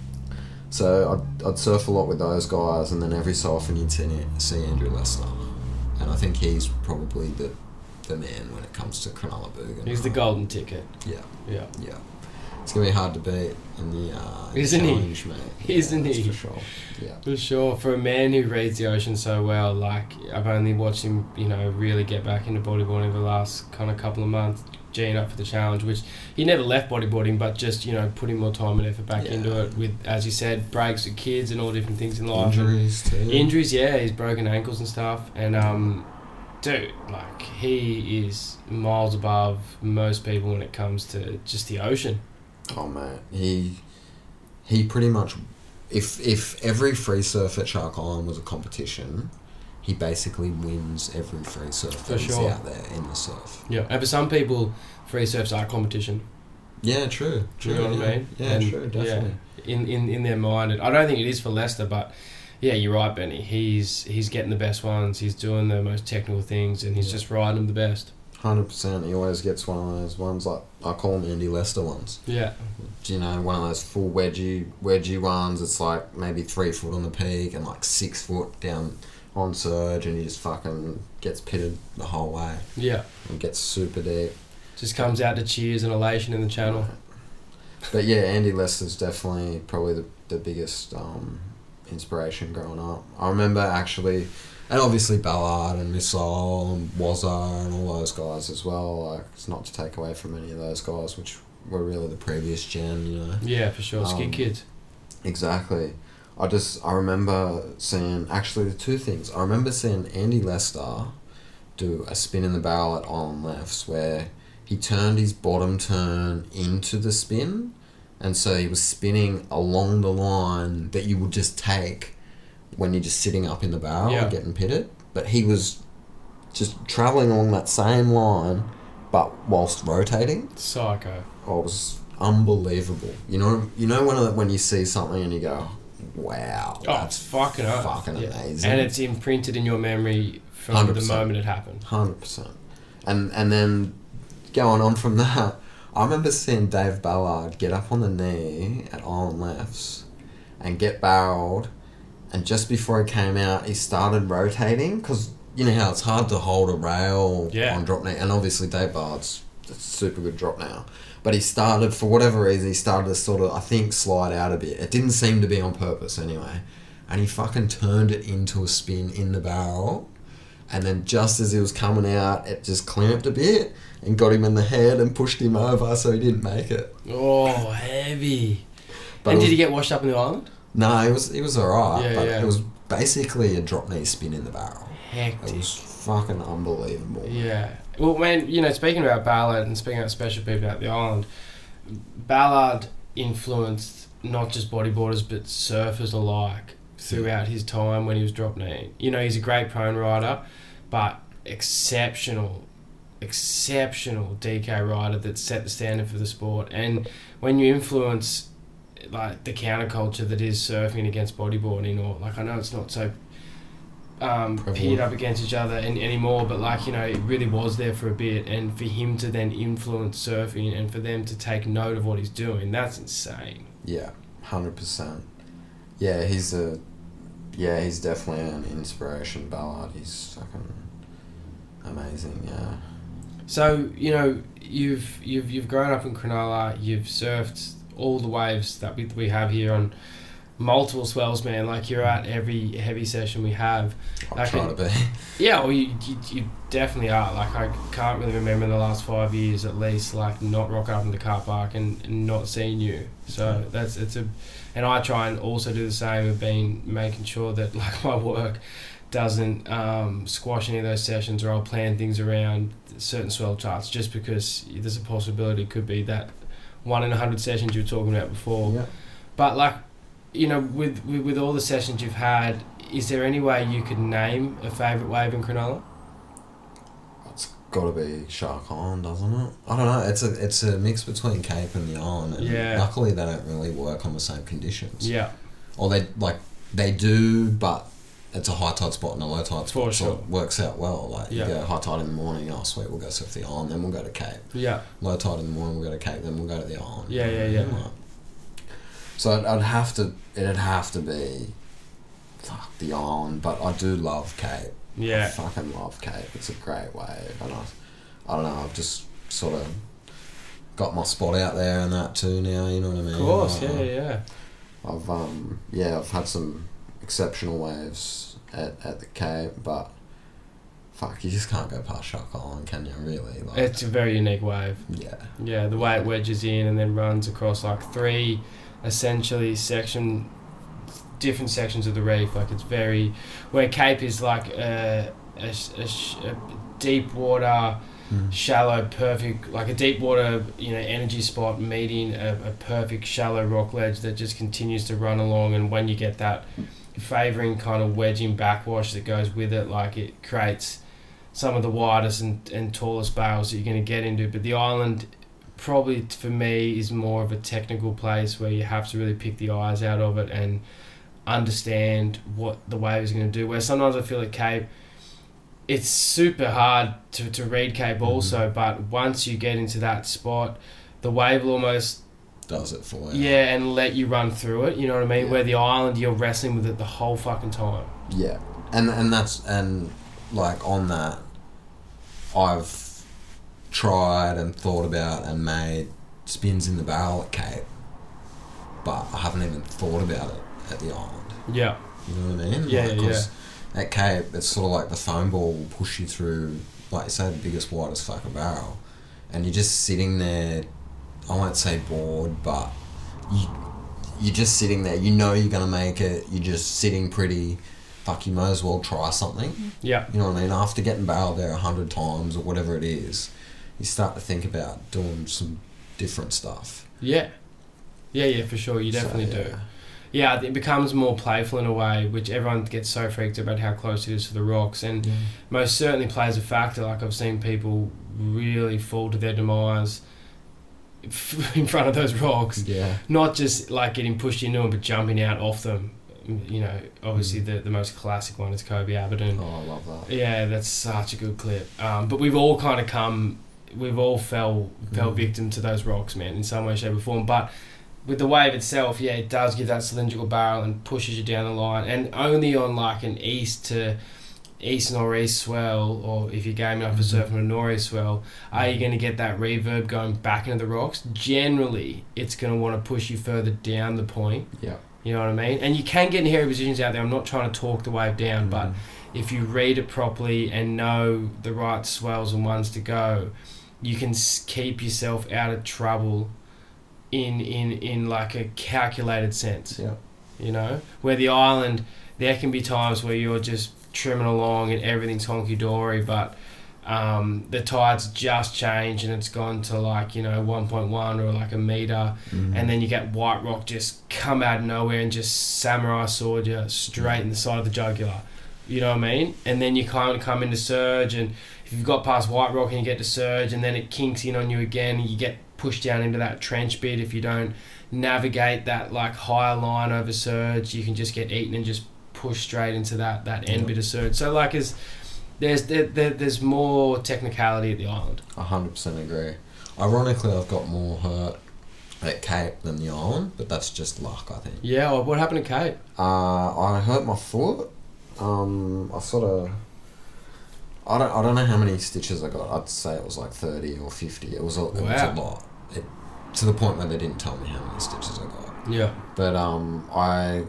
So I'd, I'd surf a lot with those guys, and then every so often you'd see, see Andrew Lester. And I think he's probably the the man when it comes to Cronulla Boog. He's the golden ticket. Yeah, Yeah. yeah. It's going to be hard to beat in the uh, Isn't he? challenge, mate. Isn't yeah, he? that's for sure. Yeah. For sure. For a man who reads the ocean so well, like, I've only watched him, you know, really get back into bodyboarding over the last kind of couple of months, geeing up for the challenge, which he never left bodyboarding, but just, you know, putting more time and effort back Yeah. into it with, as you said, breaks with kids and all different things in life. Injuries too. Injuries, yeah, he's broken ankles and stuff. And, um, dude, like, he is miles above most people when it comes to just the ocean. Oh mate, he he pretty much, if if every free surf at Shark Island was a competition, he basically wins every free surf For that he's sure. out there in the surf. Yeah. And for some people, free surf's are competition. Yeah, true. True. You know what yeah. I mean? Yeah, And, true. Definitely. Yeah, in, in, in their mind. And I don't think it is for Leicester, but yeah, you're right, Benny. He's he's getting the best ones. He's doing the most technical things, and he's Yeah. just riding them the best. Hundred percent. He always gets one of those ones like I call them Andy Lester ones. Yeah. You know, one of those full wedgie wedgie ones. It's like maybe three foot on the peak and like six foot down on surge, and he just fucking gets pitted the whole way. Yeah. And gets super deep. Just comes out to cheers and elation in the channel. But yeah, Andy Lester's definitely probably the the biggest um, inspiration growing up. I remember actually, and obviously Ballard and Missile and Wazza and all those guys as well. Like, it's not to take away from any of those guys, which were really the previous gen, you know. Yeah, for sure. Skid Um, kids. Exactly. I just, I remember seeing, actually the two things. I remember seeing Andy Lester do a spin in the barrel at Island Lefts where he turned his bottom turn into the spin, and so he was spinning along the line that you would just take when you're just sitting up in the barrel Yeah. and getting pitted. But he was just travelling along that same line, but whilst rotating. Psycho. Oh, it was unbelievable. You know, you know when when you see something and you go, "Wow, Oh, that's it's fucking up. fucking Yeah. amazing." And it's imprinted in your memory from one hundred the percent. moment it happened. Hundred percent. And and then going on from that, I remember seeing Dave Ballard get up on the knee at Island Lefts and get barreled, and just before he came out, he started rotating because you know how it's hard to hold a rail Yeah. on drop knee, and obviously Dave Ballard's a super good drop now. But he started, for whatever reason, he started to sort of, I think, slide out a bit. It didn't seem to be on purpose anyway. And he fucking turned it into a spin in the barrel. And then just as he was coming out, it just clamped a bit and got him in the head and pushed him over, so he didn't make it. Oh, heavy. But and it did was- he get washed up in the island? No, it was it was alright, Yeah, but yeah. it was basically a drop knee spin in the barrel. It Hectic. was fucking unbelievable. Yeah. Well, man, you know, speaking about Ballard and speaking about special people out the island, Ballard influenced not just bodyboarders but surfers alike throughout his time when he was drop knee. You know, he's a great prone rider, but exceptional, exceptional D K rider that set the standard for the sport. And when you influence like the counterculture that is surfing against bodyboarding, or like I know it's not so um, Prevalent. pitted up against each other in, anymore, but like, you know, it really was there for a bit, and for him to then influence surfing and for them to take note of what he's doing, that's insane. Yeah, hundred percent. Yeah, he's a yeah, he's definitely an inspiration. Ballard, he's fucking amazing. Yeah. So, you know, you've you've you've grown up in Cronulla, you've surfed all the waves that we, we have here on multiple swells, man. Like, you're at every heavy session we have. I'll Like try it- to be. Yeah, well, you, you you definitely are. Like, I can't really remember in the last five years at least, like, not rocking up in the car park and, and not seeing you. So that's it's a, and I try and also do the same of being making sure that like my work doesn't um, squash any of those sessions, or I'll plan things around certain swell charts just because there's a possibility it could be that one in a hundred sessions you were talking about before. Yeah. But like, you know, with, with with all the sessions you've had, is there any way you could name a favourite wave in Cronulla? It's got to be Shark Island, doesn't it? I don't know. It's a it's a mix between Cape and the Island. And Yeah. luckily, they don't really work on the same conditions. Yeah, Or they like they do, but it's a high tide spot and a low tide spot, For so sure. it works out well. Like Yeah. you go high tide in the morning, oh sweet, we'll go surf the Island, then we'll go to Cape. yeah, Low tide in the morning, we'll go to Cape, then we'll go to the Island. Yeah, yeah, yeah. Like, so I'd, I'd have to, it'd have to be, fuck, the Island. But I do love Cape. I yeah. fucking love Cape. It's a great wave, and I, I don't know. I've just sort of got my spot out there and that too now. You know what I mean? Of course, Like, yeah, yeah. I've um yeah, I've had some exceptional waves at, at the Cape, but fuck, you just can't go past Shark Island, can you? Really? Like, It's a very unique wave. yeah, Yeah, the way it wedges in and then runs across like three, essentially section, different sections of the reef. Like, it's very, where Cape is like a, a, a, sh- a deep water, Mm. shallow, perfect, like a deep water, you know, energy spot meeting a, a perfect shallow rock ledge that just continues to run along. And when you get that favouring kind of wedging backwash that goes with it, like, it creates some of the widest and, and tallest barrels that you're going to get into. But the island probably for me is more of a technical place where you have to really pick the eyes out of it and understand what the wave is going to do. Where sometimes I feel at Cape, it's super hard to, to read Cape also, mm-hmm. but once you get into that spot, the wave will almost does it for you. Yeah, and let you run through it, you know what I mean? Yeah. Where the island, you're wrestling with it the whole fucking time. Yeah. And and that's, and like on that, I've tried and thought about and made spins in the barrel at Cape, but I haven't even thought about it at the island. Yeah. You know what I mean? Yeah, like, yeah, yeah. At Cape, it's sort of like the foam ball will push you through, like you say, the biggest, widest fucking barrel, and you're just sitting there, I won't say bored, but you, you're just sitting there, you know you're going to make it, you're just sitting pretty, fuck, you might as well try something. Yeah. You know what I mean? After getting barreled there a hundred times or whatever it is, you start to think about doing some different stuff. Yeah. Yeah, yeah, for sure. You definitely so, yeah. do. Yeah, it becomes more playful in a way, which everyone gets so freaked about how close it is to the rocks, and yeah. most certainly plays a factor. Like, I've seen people really fall to their demise in front of those rocks. Yeah. Not just like getting pushed into them, but jumping out off them. You know, obviously mm. the, the most classic one is Kobe Aberdeen. Oh, I love that. Yeah, that's such a good clip. Um, but we've all kind of come, we've all fell fell mm. victim to those rocks, man, in some way, shape or form. But with the wave itself, yeah, it does give that cylindrical barrel and pushes you down the line. And only on like an east to east northeast swell, or if you're gaming up for surfing a northeast swell, are you going to get that reverb going back into the rocks? Generally, it's going to want to push you further down the point. Yeah. You know what I mean? And you can get in hairy positions out there. I'm not trying to talk the wave down, mm. but if you read it properly and know the right swells and ones to go, you can keep yourself out of trouble in in, in like a calculated sense. Yeah. You know? Where the island, there can be times where you're just trimming along and everything's honky-dory, but um, the tide's just changed and it's gone to like, you know, one point one or like a metre, mm. and then you get White Rock just come out of nowhere and just samurai sword you straight in the side of the jugular. You know what I mean? And then you kind of come into surge, and if you've got past White Rock and you get to surge, and then it kinks in on you again, and you get pushed down into that trench bit. If you don't navigate that like higher line over surge, you can just get eaten and just push straight into that, that end yep. bit of surge. So like as There's there, there, there's more technicality at the island. I one hundred percent agree. Ironically, I've got more hurt at Cape than the island, but that's just luck, I think. Yeah, well, what happened at Cape? Uh, I hurt my foot. Um, I sort of... I don't I don't know how many stitches I got. I'd say it was like thirty or fifty. It was a, it wow. was a lot. It, to the point where they didn't tell me how many stitches I got. Yeah. But um, I...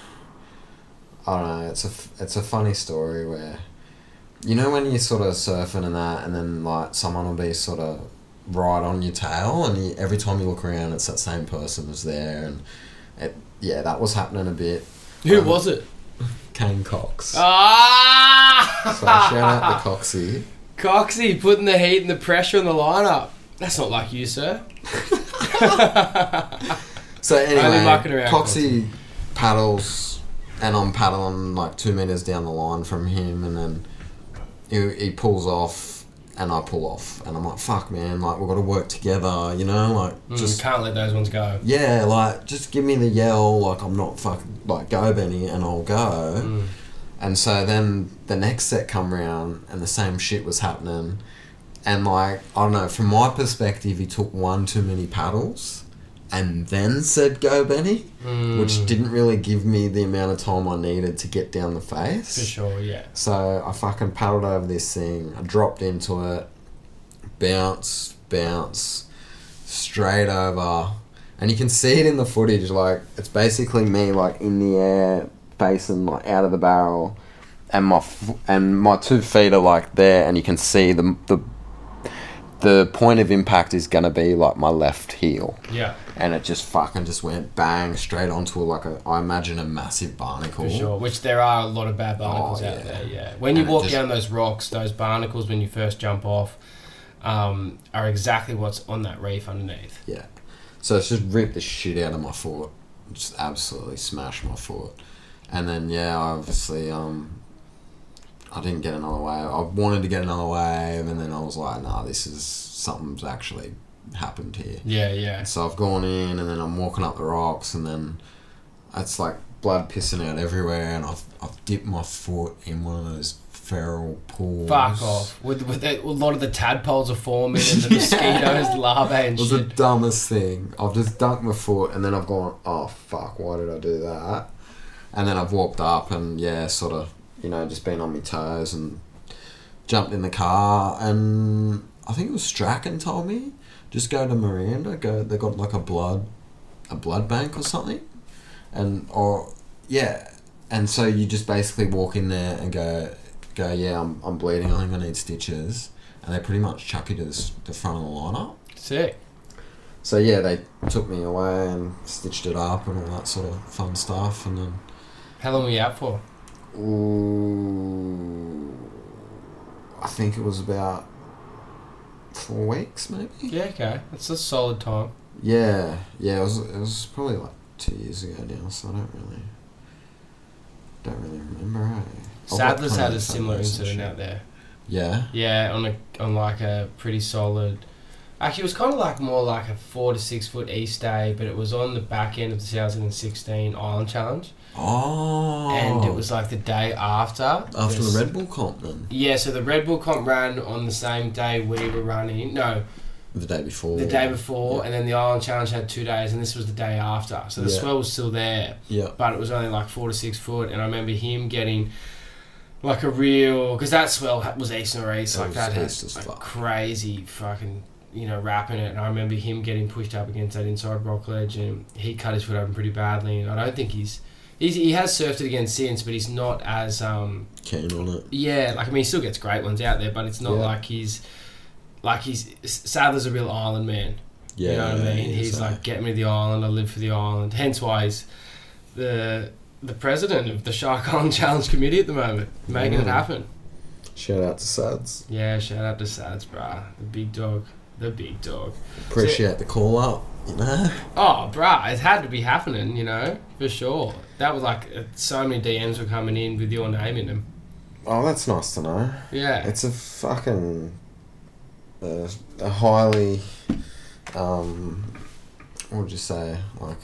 I don't know, it's a, it's a funny story where... You know when you're sort of surfing and that, and then like someone will be sort of right on your tail, and you, every time you look around, it's that same person who's there, and it yeah, that was happening a bit. Who um, was it? Kane Cox. Ah! So shout out to Coxie. Coxie putting the heat and the pressure on the lineup. That's not like you, sir. So anyway, around, Coxie paddles, and I'm paddling like two meters down the line from him, and then. He, he pulls off and I pull off, and I'm like, fuck man, like we've got to work together, you know, like mm, just can't let those ones go. Yeah, like just give me the yell, like I'm not fucking like go Benny, and I'll go. Mm. And so then the next set come round and the same shit was happening, and like I don't know, from my perspective, he took one too many paddles. And then said go Benny, mm. which didn't really give me the amount of time I needed to get down the face. For sure, yeah. So I fucking paddled over this thing, I dropped into it, bounce, bounce, straight over, and you can see it in the footage, like, it's basically me, like, in the air, facing, like, out of the barrel, and my f- and my two feet are, like, there, and you can see the the the point of impact is going to be, like, my left heel. Yeah. And it just fucking just went bang straight onto like a, I imagine a massive barnacle. For sure, which there are a lot of bad barnacles oh, yeah. out there, yeah. When you and walk just, down those rocks, those barnacles when you first jump off um, are exactly what's on that reef underneath. Yeah. So it's just ripped the shit out of my foot. Just absolutely smashed my foot. And then, yeah, obviously, um, I didn't get another wave. I wanted to get another wave, and then I was like, nah, this is, something's actually happened here. Yeah, yeah. So I've gone in, and then I'm walking up the rocks, and then it's like blood pissing out everywhere, and I've I've dipped my foot in one of those feral pools. Fuck off. With, with the, a lot of the tadpoles are forming and the mosquitoes, larvae and It was shit. the dumbest thing. I've just dunked my foot, and then I've gone, oh fuck, why did I do that? And then I've walked up and yeah, sort of, you know, just been on my toes and jumped in the car, and I think it was Strachan told me, just go to Miranda, go, they got like a blood, a blood bank or something, and, or, yeah, and so you just basically walk in there and go, go, yeah, I'm I'm bleeding, I think I need stitches, and they pretty much chuck you to the, the front of the lineup. Sick. So yeah, they took me away and stitched it up and all that sort of fun stuff, and then... How long were you out for? Ooh, I think it was about four weeks, maybe. Yeah, okay. That's a solid time. Yeah, yeah, it was it was probably like two years ago now, so I don't really, don't really remember. Eh? Sadler's had a similar incident out there. Yeah. Yeah, on a on like a pretty solid. Actually, it was kind of like more like a four to six foot east day, but it was on the back end of the two thousand sixteen Island Challenge. Oh. And it was like the day after. After this, the Red Bull comp, then. Yeah, so the Red Bull comp ran on the same day we were running. No. The day before. The day before, yeah. and then the Island Challenge had two days, and this was the day after. So the yeah. swell was still there, yeah. but it was only like four to six foot, and I remember him getting like a real, because that swell was east or east, like that had like crazy fucking, you know, wrapping it, and I remember him getting pushed up against that inside rock ledge, and he cut his foot open pretty badly, and I don't think he's, he's he has surfed it again since, but he's not as um keen on it. Yeah, like I mean, he still gets great ones out there, but it's not yeah. like he's. Like, he's... Sadler's a real island man. Yeah. You know what I mean? Yeah, he's so. like, get me to the island, I live for the island. Hence why he's the the president of the Shark Island Challenge Committee at the moment, making mm. it happen. Shout out to Sads. Yeah, shout out to Sads, bruh. The big dog. The big dog. Appreciate so, the call up, you know? Oh, bruh, it had to be happening, you know? For sure. That was like... So many D Ms were coming in with your name in them. Oh, that's nice to know. Yeah. It's a fucking... A, a highly, um, what would you say, like,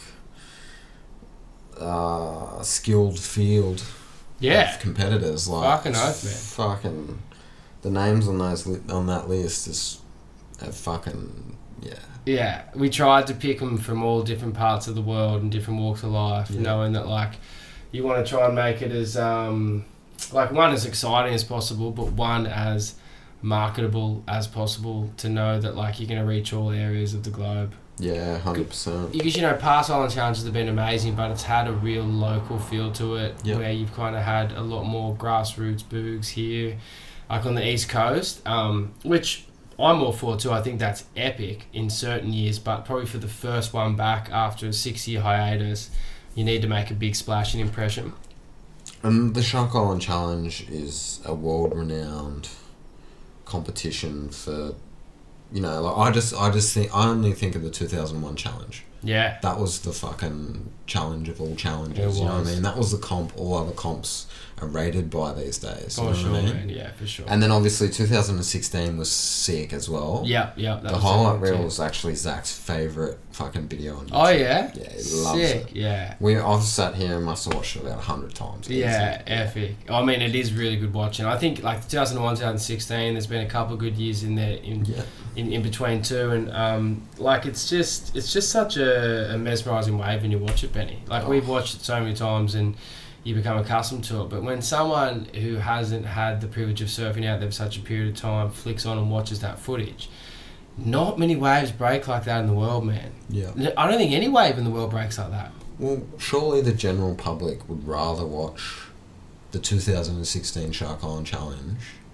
uh, skilled field yeah. of competitors. Like, fucking oath, man. Fucking, the names on those li- on that list is, are fucking, yeah. Yeah, we tried to pick them from all different parts of the world and different walks of life, yeah. knowing that, like, you want to try and make it as, um, like, one, as exciting as possible, but one, as marketable as possible, to know that like you're going to reach all areas of the globe. Yeah, one hundred percent. Because, you know, past Island Challenges have been amazing, but it's had a real local feel to it, yep. where you've kind of had a lot more grassroots boogs here, like on the East Coast, um, which I'm all for too. I think that's epic in certain years, but probably for the first one back after a six-year hiatus, you need to make a big splash and impression. And the Shark Island Challenge is a world-renowned competition for, you know, like I just I just think I only think of the two thousand one challenge. Yeah. That was the fucking challenge of all challenges. It you know what I was. mean? That was the comp all other comps are rated by these days. For you know sure, what I mean? man. Yeah, for sure. And then obviously two thousand sixteen was sick as well. Yeah, yeah. The highlight reel was actually Zach's favourite fucking video on YouTube. Oh yeah? Yeah, he loves Sick, it. yeah. We I've sat here and must have watched it about a hundred times. Yeah, easy. epic. I mean, it is really good watching. I think like two thousand one, two thousand sixteen, there's been a couple of good years in there in yeah. in, in between too, and um, like it's just it's just such a, a mesmerising wave when you watch it, Benny. Like Oh. we've watched it so many times and you become accustomed to it. But when someone who hasn't had the privilege of surfing out there for such a period of time flicks on and watches that footage, not many waves break like that in the world, man. Yeah. I don't think any wave in the world breaks like that. Well, surely the general public would rather watch the two thousand sixteen Shark Island Challenge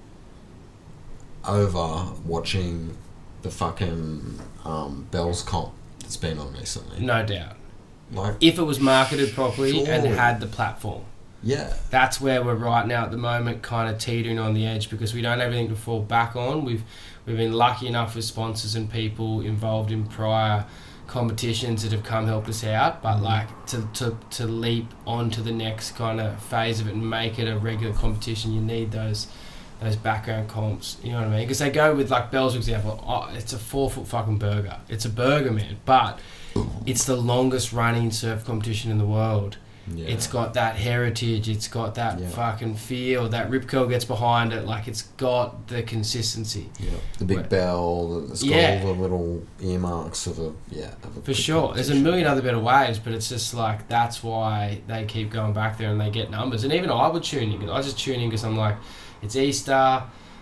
over watching the fucking um, Bells comp that's been on recently. No doubt. Like, If it was marketed properly and surely. had the platform. Yeah. That's where we're right now at the moment, kind of teetering on the edge because we don't have anything to fall back on. We've we've been lucky enough with sponsors and people involved in prior competitions that have come help us out, but like to, to, to leap on to the next kind of phase of it and make it a regular competition, you need those those background comps, you know what I mean? Because they go with, like, Bell's, for example, oh, it's a four-foot fucking burger. It's a burger, man, but it's the longest running surf competition in the world. Yeah. It's got that heritage, it's got that yeah. fucking feel, that Rip Curl gets behind it, like, it's got the consistency. Yeah. The big Where, bell, it's got yeah. all the little earmarks of a, yeah. Of a For sure. There's a million other better ways, but it's just like, that's why they keep going back there and they get numbers. And even I would tune in, I just tune in because I'm like, it's Easter.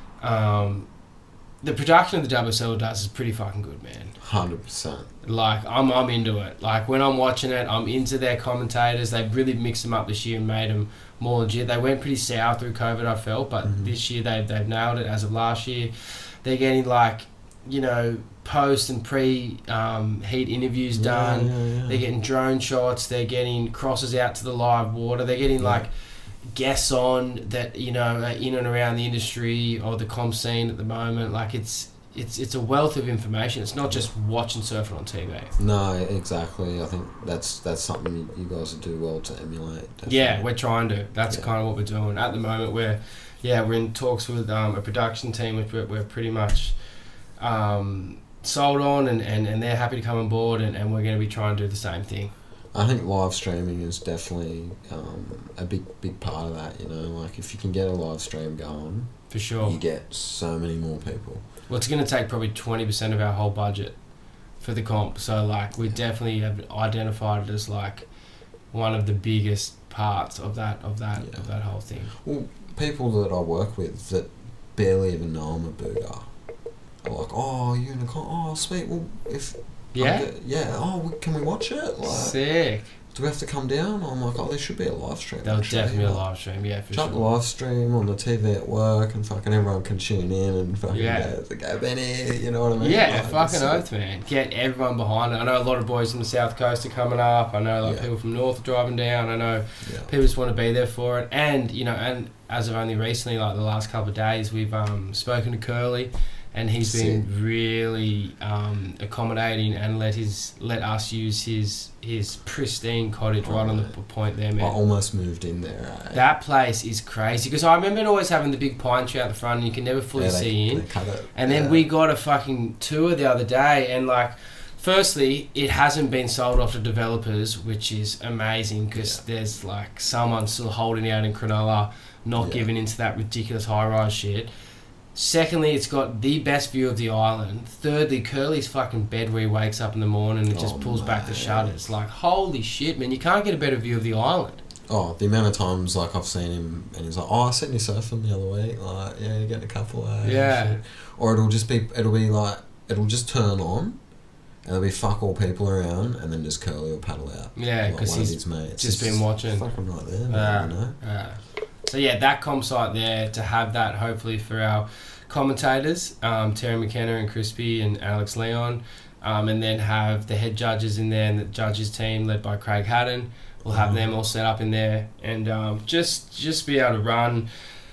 Um, the production of the W S L does is pretty fucking good, man. one hundred percent. Like, I'm I'm into it. Like, when I'm watching it, I'm into their commentators. They've really mixed them up this year and made them more legit. They went pretty sour through COVID, I felt, but mm-hmm. this year they've, they've nailed it as of last year. They're getting, like, you know, post and pre um, heat interviews yeah, done. Yeah, yeah. They're getting drone shots. They're getting crosses out to the live water. They're getting, yeah. like, guests on that, you know, are in and around the industry or the comp scene at the moment. Like, it's it's it's a wealth of information. It's not just watching surfing on T V. No, exactly. I think that's that's something you guys do well to emulate. Definitely. Yeah, we're trying to. That's yeah. kind of what we're doing at the moment. We're yeah, we're in talks with um, a production team which we're, we're pretty much um, sold on, and, and, and they're happy to come on board, and, and we're going to be trying to do the same thing. I think live streaming is definitely um, a big big part of that, you know, like if you can get a live stream going, for sure, you get so many more people. Well, it's going to take probably twenty percent of our whole budget for the comp, so like we yeah. definitely have identified it as like one of the biggest parts of that of that yeah. of that whole thing. Well, people that I work with that barely even know I'm a Buddha are like, oh, you're in a comp, oh sweet, well if Yeah? Get, yeah. Oh, can we watch it? Like, sick. Do we have to come down? I'm like, oh, there should be a live stream. There'll actually. definitely be a like, live stream, yeah, for chuck sure. the live stream on the T V at work, and fucking everyone can tune in and fucking yeah. go, go Benny, you know what I mean? Yeah, like, fucking oath, man. Get everyone behind it. I know a lot of boys from the South Coast are coming up. I know like yeah. people from North are driving down. I know yeah. people just want to be there for it. And, you know, and as of only recently, like the last couple of days, we've um, spoken to Curly. And he's Sick. been really um, accommodating and let his let us use his his pristine cottage oh, right on the point there, man. I almost moved in there. Eh? That place is crazy because I remember always having the big pine tree out the front and you can never fully yeah, they, see in. They cut it. And then yeah. we got a fucking tour the other day and like, firstly, it hasn't been sold off to developers, which is amazing because yeah. there's like someone still holding out in Cronulla, not yeah. giving into that ridiculous high-rise shit. Secondly, it's got the best view of the island. Thirdly, Curly's fucking bed where he wakes up in the morning and just oh, pulls mate. back the shutters. Like, holy shit, man, you can't get a better view of the island. Oh, the amount of times like I've seen him and he's like, oh, I seen you surfing the other week. Like, yeah, you're getting a couple of yeah. Or it'll just be, it'll be like, it'll just turn on and there'll be fuck all people around and then just Curly will paddle out. Yeah, because like he's his mates. just been watching. Fucking right there, uh, man, you know? Uh. So yeah, that comp site there, to have that hopefully for our commentators, um, Terry McKenna and Crispy and Alex Leon, um, and then have the head judges in there and the judges team led by Craig Haddon. We'll have mm. them all set up in there and um, just just be able to run,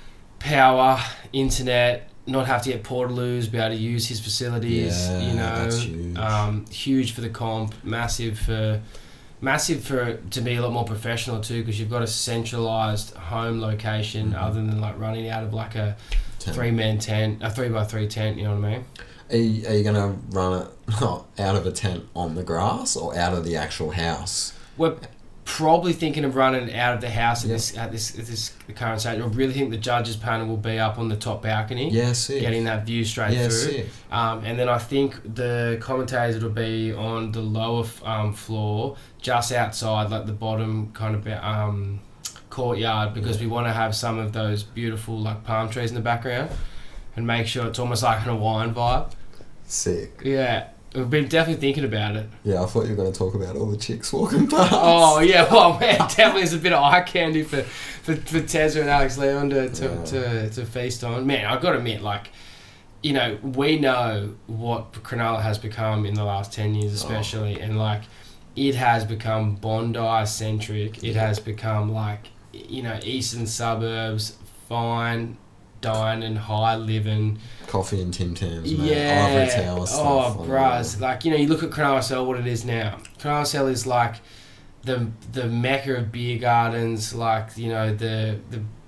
power, internet, not have to get Portaloos, be able to use his facilities, yeah, you know, that's huge. Um, huge for the comp, massive for... Massive for to be a lot more professional too, because you've got a centralised home location, mm-hmm. other than like running out of like a tent. three man tent, a three by three tent. You know what I mean? Are you, are you gonna run it out of a tent on the grass or out of the actual house? We're probably thinking of running it out of the house at yeah. this at this at this current stage. I really think the judges panel will be up on the top balcony. Yeah, sick. Getting that view straight yeah, through. Sick. Um, and then I think the commentators will be on the lower um, floor, just outside, like the bottom kind of um, courtyard, because yeah. we want to have some of those beautiful like palm trees in the background, and make sure it's almost like an Hawaiian vibe. Sick. Yeah. We've been definitely thinking about it. Yeah, I thought you were going to talk about all the chicks walking past. Oh, yeah, well, man, definitely is a bit of eye candy for, for, for Tezza and Alex Leon to, to, yeah. to, to feast on. Man, I've got to admit, like, you know, we know what Cronulla has become in the last ten years especially, oh. and, like, it has become Bondi-centric. It yeah. has become, like, you know, eastern suburbs, fine dining, high living, coffee and Tim Tams, mate. Yeah. Ivory tower stuff. Oh, bruh. Like, you know, you look at Cronulla S L, what it is now. Cronulla S L is like the the mecca of beer gardens, like, you know, the the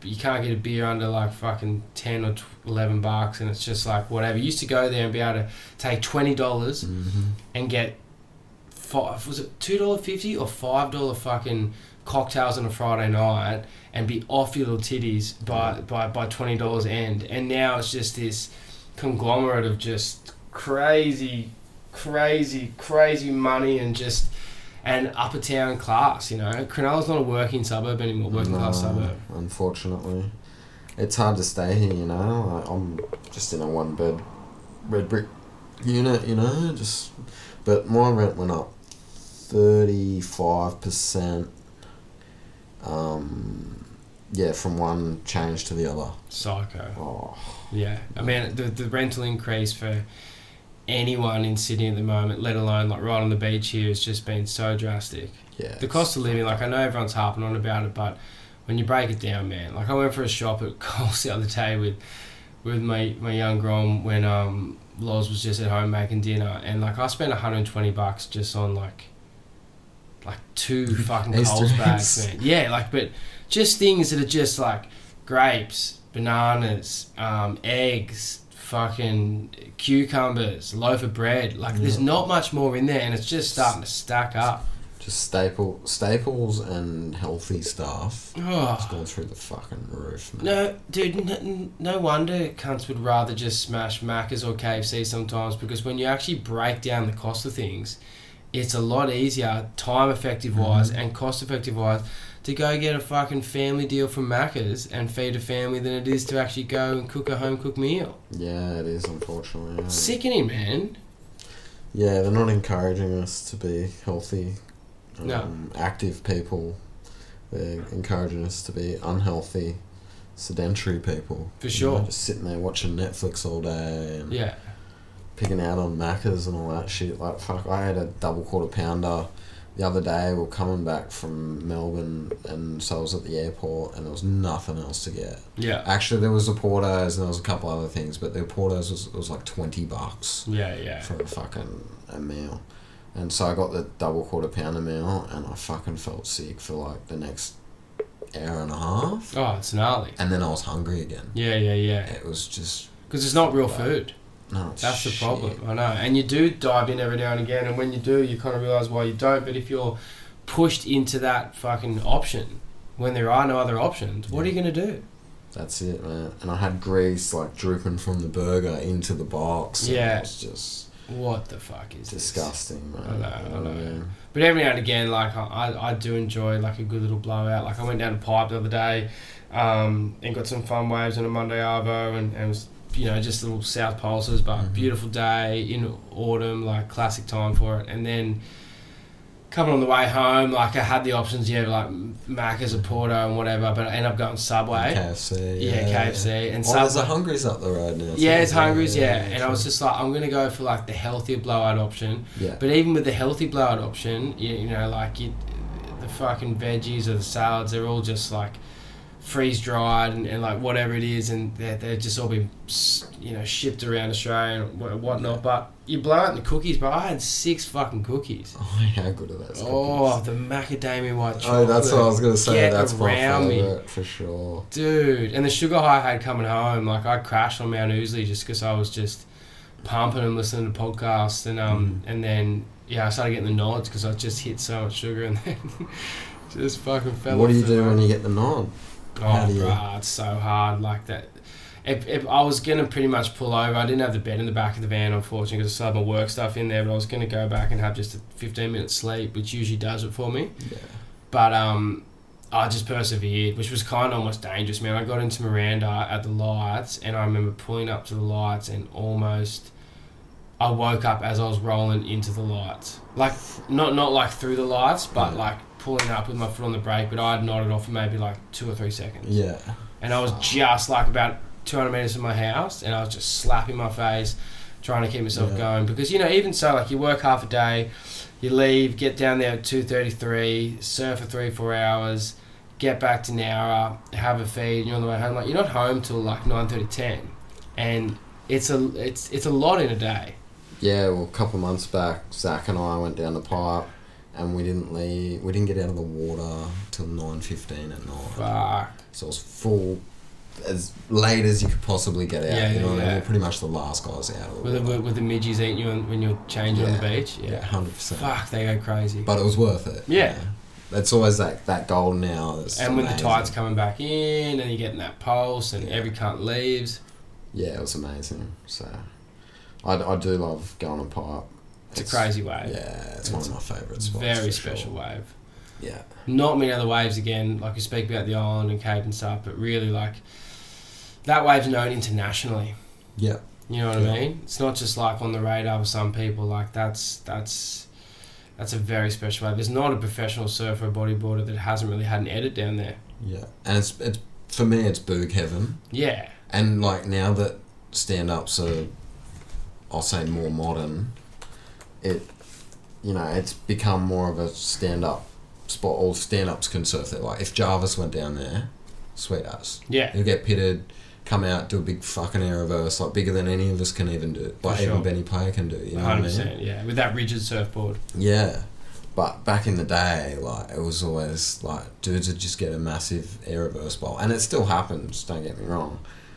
you can't get a beer under like fucking ten or eleven bucks, and it's just like whatever. You used to go there and be able to take twenty dollars Mm-hmm. and get five, was it two dollars fifty or five dollars fucking cocktails on a Friday night and be off your little titties by, by, by twenty dollars end. And now it's just this conglomerate of just crazy, crazy, crazy money and just and upper town class, you know. Cronulla's not a working suburb anymore, working No, class suburb. Unfortunately. It's hard to stay here, you know. I, I'm just in a one bed red brick unit, you know, just but my rent went up thirty-five percent. Um, yeah, from one change to the other. Psycho. Oh, Yeah. I mean, the, the rental increase for anyone in Sydney at the moment, let alone like right on the beach here, has just been so drastic. yeah. The cost of living, like I know everyone's harping on about it, but when you break it down, man, like I went for a shop at Coles the other day with with my, my young grom when um Loz was just at home making dinner, and like I spent one hundred twenty bucks just on like like two fucking Easter Coles eggs. bags, man. Yeah, like but just things that are just like grapes, bananas, um, eggs, fucking cucumbers, loaf of bread. Like there's Yeah. not much more in there, and it's just starting to stack up. Just staple staples and healthy stuff. Oh. It's going through the fucking roof, man. No, dude, n- no wonder cunts would rather just smash Macca's or K F C sometimes, because when you actually break down the cost of things, it's a lot easier, time effective wise Mhm. and cost effective wise, to go get a fucking family deal from Macca's and feed a family than it is to actually go and cook a home cooked meal. Yeah, it is, unfortunately. Yeah. Sickening, man. Yeah, they're not encouraging us to be healthy, um, No. active people. They're encouraging us to be unhealthy, sedentary people. For You sure. know, just sitting there watching Netflix all day and Yeah. picking out on Macca's and all that shit. Like, fuck, I had a double quarter pounder the other day. We were coming back from Melbourne, and so I was at the airport, and there was nothing else to get. Yeah. Actually, there was the Portos, and there was a couple other things, but the Portos was, it was like twenty bucks Yeah, yeah. for a fucking a meal. And so I got the double quarter pounder meal, and I fucking felt sick for like the next hour and a half. Oh, it's gnarly. And then I was hungry again. Yeah, yeah, yeah. It was just... Because it's not real food. No, it's That's the shit. problem, I know. And you do dive in every now and again, and when you do, you kind of realise why you don't. But if you're pushed into that fucking option, when there are no other options, what are you going to do? That's it, man. And I had grease like drooping from the burger into the box. and Yeah. It was just What the fuck is disgusting, this? man. I know, I know. mean, But every now and again, like, I, I do enjoy, like, a good little blowout. Like, I went down to Pipe the other day um, and got some fun waves on a Monday Arvo, and, and it was, you know, just little South Pulses, but Mhm. beautiful day in autumn, like, classic time for it. And then coming on the way home, like, I had the options, yeah, like Macca's or Porto and whatever, but I ended up going Subway. K F C. Yeah, Yeah, K F C. And Oh, there's a Subway. Hungry's up the road now. Yeah, too. it's Hungry's, yeah. And I was true. just like, I'm going to go for, like, the healthier blowout option. Yeah. But even with the healthy blowout option, you, you know, like, you, the fucking veggies or the salads, they're all just, like, freeze-dried and, and like, whatever it is, and they're, they're just all been, you know, shipped around Australia and wha- whatnot. But you blow out the cookies, bro. I had six fucking cookies. Oh, how good are those Oh, cookies? the macadamia white Oh, chocolate. that's what I was going to say. Get That's my around me. favourite, for sure. Dude, and the sugar high I had coming home, like I crashed on Mount Ousley just because I was just pumping and listening to podcasts, and um, Mm. and then yeah, I started getting the nods because I just hit so much sugar, and then just fucking fell. What off do you the do road. when you get the nod? How Oh, do you- bruh, it's so hard like that. If, if I was gonna pretty much pull over, I didn't have the bed in the back of the van, unfortunately, because I still had my work stuff in there. But I was gonna go back and have just a fifteen minute sleep, which usually does it for me. Yeah. But um, I just persevered, which was kind of almost dangerous, man. I got into Miranda at the lights, and I remember pulling up to the lights, and almost I woke up as I was rolling into the lights. Like, not not like through the lights, but Yeah. like pulling up with my foot on the brake. But I had nodded off for maybe like two or three seconds. Yeah. And I was just like about two hundred metres from my house, and I was just slapping my face, trying to keep myself Yeah. going. Because, you know, even so, like, you work half a day, you leave, get down there at two thirty-three, surf for three, four hours, get back to Nowra, have a feed, and you're on the way home. Like, you're not home till like nine thirty, ten. And it's a, it's, it's a lot in a day. Yeah, well, a couple of months back, Zach and I went down the pipe, and we didn't leave. We didn't get out of the water till nine fifteen at night. Fuck. So it was full, as late as you could possibly get out. Yeah, you know yeah, what I mean? yeah. We're pretty much the last guys out of the With the, water. with the midgies eating you on, when you're changing on the beach? Yeah, one hundred percent. Fuck, they go crazy. But it was worth it. Yeah. It's always that, that golden hour. That's And when the amazing. tide's coming back in and you're getting that pulse and Yeah. every cunt leaves. Yeah, it was amazing. So, I, I do love going on pipe. It's, a crazy wave. Yeah, it's, one of my favourite spots. Very for special sure. wave. Yeah. Not many other waves again, like we speak about the island and Cape and stuff, but really like that wave's known internationally. Yeah. You know what Yeah. I mean? It's not just like on the radar for some people. Like that's that's that's a very special wave. There's not a professional surfer or bodyboarder that hasn't really had an edit down there. Yeah. And it's it's for me it's boog heaven. Yeah. And like now that stand ups are, I'll say, more modern, it you know, it's become more of a stand up spot. All stand ups can surf there. Like if Jarvis went down there, sweet ass. Yeah. He'll get pitted, come out, do a big fucking air reverse, like bigger than any of us can even do. Like For even sure. Benny Player can do. You know one hundred what I percent, mean? yeah. With that rigid surfboard. Yeah. But back in the day, like it was always like dudes would just get a massive air reverse bowl, and it still happens. Don't get me wrong.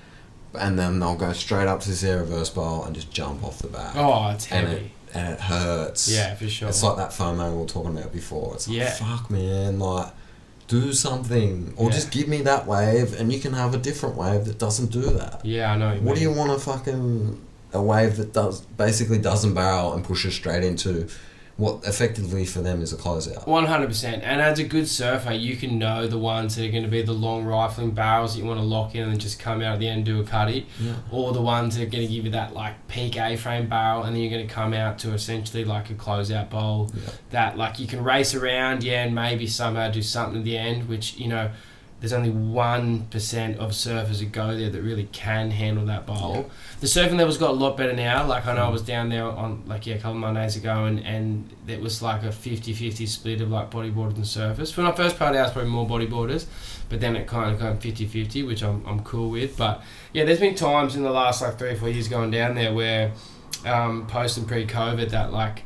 And then they'll go straight up to this air reverse bowl and just jump off the back. Oh, it's and heavy. it and it hurts. Yeah, for sure. It's like that FOMO we were talking about before. It's like, Yeah. fuck man, like do something, or Yeah. just give me that wave, and you can have a different wave that doesn't do that. Yeah, I know what you What do mean. you want a fucking a wave that does basically doesn't barrel and pushes straight into what effectively for them is a closeout? one hundred percent. And as a good surfer, you can know the ones that are going to be the long rifling barrels that you want to lock in and then just come out at the end and do a cutty. Yeah. Or the ones that are going to give you that like peak A-frame barrel, and then you're going to come out to essentially like a closeout bowl Yeah. that like you can race around, yeah, and maybe somehow do something at the end, which, you know, there's only one percent of surfers that go there that really can handle that bowl. Yeah. The surfing level's got a lot better now. Like I know I was down there on like yeah a couple of Mondays ago, and, and it was like a fifty-fifty split of like bodyboarders and surfers. When I first started out, it was probably more bodyboarders, but then it kind of got fifty-fifty, which I'm I'm cool with. But yeah, there's been times in the last like three or four years going down there where um, post and pre-COVID that like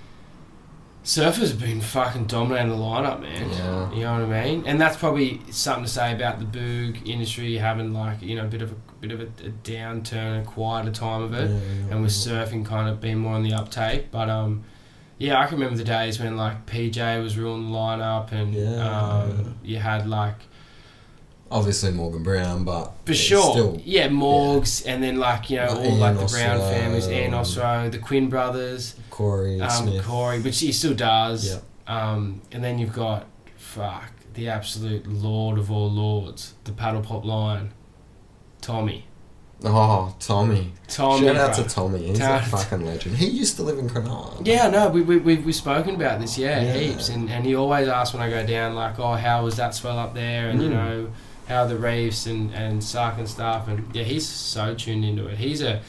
surfers have been fucking dominating the lineup, man. Yeah. You know what I mean? And that's probably something to say about the boog industry having like, you know, a bit of a bit of a, a downturn, a quieter time of it, Yeah, yeah, and with yeah. surfing kind of being more on the uptake. But um, yeah, I can remember the days when like P J was ruling the lineup, and Yeah, um, you had like Obviously Morgan Brown, but for it's sure, still, yeah, Morgs, and then like you know Like all Ian like the Brown Osro, families, Ian Osro, the Quinn brothers, Corey um, Smith. Corey, which he still does. Yeah. Um, and then you've got, fuck, the absolute lord of all lords, the paddle pop lion, Tommy. Oh, Tommy. Tommy, Shout out bro. to Tommy. He's Ta- a fucking legend. He used to live in Cronulla. Yeah, no, we, we, we've, we've spoken about this, yeah, Yeah. heaps. And, and he always asks when I go down, like, oh, how was that swell up there? And, you Mm. know, how are the reefs and, and suck and stuff. And, yeah, he's so tuned into it. He's a...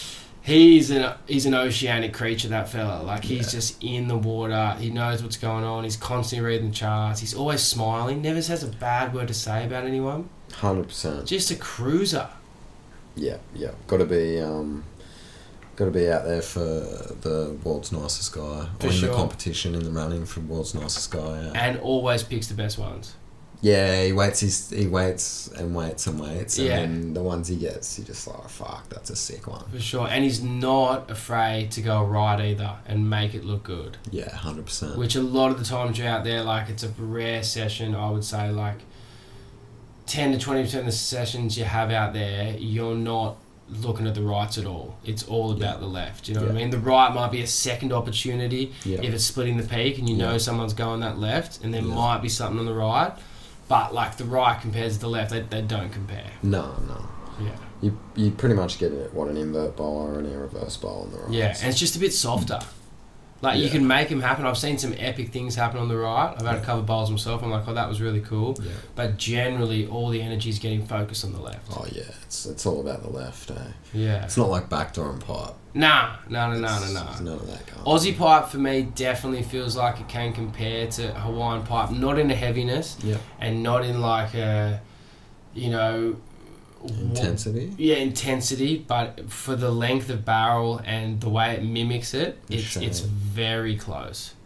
He's an he's an oceanic creature, that fella. Like he's Yeah. just in the water. He knows what's going on. He's constantly reading the charts. He's always smiling. Never says a bad word to say about anyone. one hundred percent. Just a cruiser. Yeah, yeah. Got to be, um, got to be out there for the world's nicest guy, For or in sure. the competition in the running for world's nicest guy. Yeah. And always picks the best ones. Yeah, he waits. His, he waits and waits and waits, and Yeah. then the ones he gets, he just like, fuck, that's a sick one. For sure. And he's not afraid to go right either and make it look good. Yeah, hundred percent. Which a lot of the times you're out there, like it's a rare session, I would say like ten to twenty percent of the sessions you have out there, you're not looking at the rights at all. It's all about Yeah. the left. You know what I Yeah. mean? The right might be a second opportunity Yeah. if it's splitting the peak and you know Yeah. someone's going that left, and there Yeah. might be something on the right. But like the right compares to the left, they, they don't compare. No, no. Yeah. You you pretty much get it. What, an invert bowl or an air reverse bowl on the right. Yeah, and it's just a bit softer. Like you Yeah. can make them happen. I've seen some epic things happen on the right. I've had a Yeah. couple of bowls myself. I'm like, oh, that was really cool. Yeah. But generally, all the energy is getting focused on the left. Oh yeah, it's it's all about the left. Eh? Yeah. It's not like backdoor and pipe. Nah, no, no, no, no, There's no. none of that going. Aussie pipe for me definitely feels like it can compare to Hawaiian pipe. Not in a heaviness, Yeah. and not in like a, you know, Intensity. Yeah, intensity, but for the length of barrel and the way it mimics it, The it's shape. it's very close.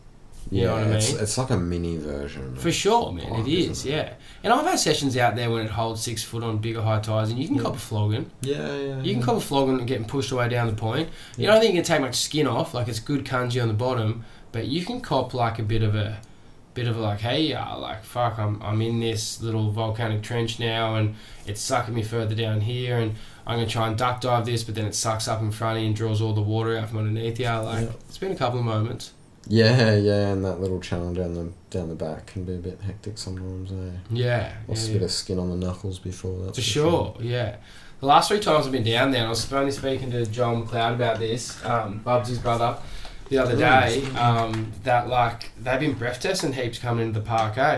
You yeah, know what I mean? It's, it's like a mini version. For sure, man, bike, it is, yeah. And I've had sessions out there when it holds six foot on bigger high tyres, and you can Yeah. cop a flogging. Yeah, yeah. You can yeah. cop a flogging and getting pushed away down the point. You Yeah. don't think you can take much skin off, like it's good kanji on the bottom, but you can cop like a bit of a, bit of a like, hey, yeah, like fuck, I'm I'm in this little volcanic trench now, and it's sucking me further down here, and I'm gonna try and duck dive this, but then it sucks up in front of you and draws all the water out from underneath you. Like, Yeah. it's been a couple of moments. Yeah, yeah, and that little channel down the down the back can be a bit hectic sometimes. Eh? Yeah, Lost yeah, a bit yeah. of skin on the knuckles before that. For sure, yeah. The last three times I've been down there, and I was only speaking to Joel McLeod about this, um, Bubsy's brother, the other day, um, that like they've been breath testing heaps coming into the park, eh?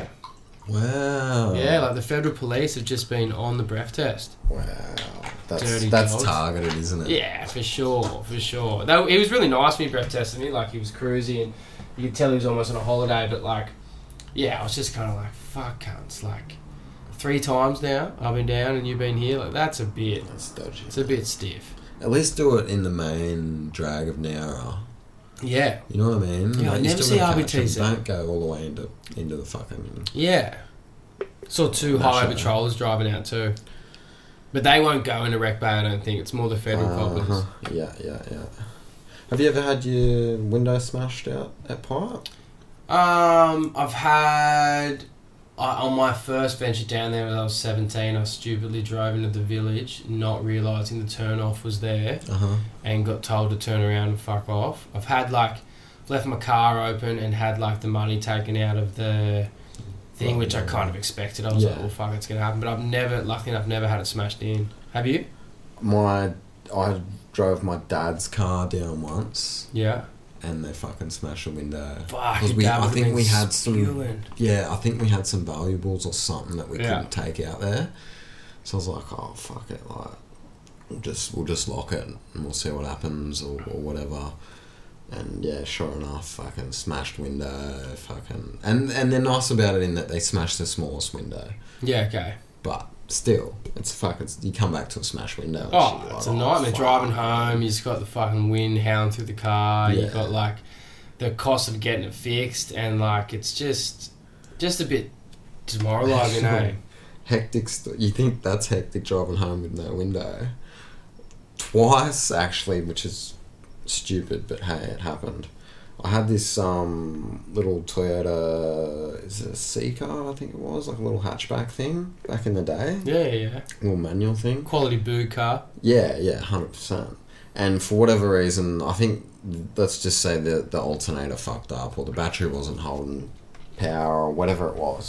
Wow. Yeah, like the federal police have just been on the breath test. Wow. That's Dirty that's dogs. targeted, isn't it? Yeah, for sure, for sure. Though he was really nice when he breath tested me, like he was cruisy, and you could tell he was almost on a holiday. But like, yeah, I was just kind of like, fuck, cunts, like three times now I've been down and you've been here. Like that's a bit, That's dodgy. it's a bit stiff. At least do it in the main drag of Nowra. Yeah, You know what I mean? Yeah, I you never still see gotta R B catch 'em. Ts there. Don't go all the way into into the fucking. yeah. Saw two Mash highway it. patrollers driving out too, but they won't go into Wreck Bay. I don't think it's more the federal coppers. Uh-huh. Yeah, yeah, yeah. Have you ever had your window smashed out at Pipe? Um, I've had I, on my first venture down there when I was seventeen. I stupidly drove into the village, not realising the turn off was there, Uh huh. and got told to turn around and fuck off. I've had like left my car open and had like the money taken out of the thing, which I kind of expected. I was like, Yeah. well, fuck, it's gonna happen. But I've never, luckily enough, never had it smashed in. Have you? My, I drove my dad's car down once, Yeah. and they fucking smashed the window. Fuck. Because your we, dad I would've think been we had some. spewing. Yeah, I think we had some valuables or something that we Yeah. couldn't take out there. So I was like, oh fuck it, like we'll just we'll just lock it and we'll see what happens or, or whatever. And yeah, sure enough, fucking smashed window, fucking and and they're nice about it in that they smashed the smallest window, Yeah. Okay. but still, it's fucking you come back to a smashed window. And Oh, shit, it's like, a oh, nightmare fuck. driving home. You've just got the fucking wind howling through the car. Yeah. You've got like the cost of getting it fixed, and like it's just just a bit demoralising, eh? Hectic. St- you think that's hectic driving home with no window? Twice actually, which is stupid, but hey, it happened. I had this um little Toyota, is it a C-car? I think it was like a little hatchback thing back in the day, Yeah, yeah, yeah. little manual thing. Quality boo car. Yeah, yeah, hundred percent. And for whatever reason, I think let's just say the the alternator fucked up or the battery wasn't holding power or whatever it was.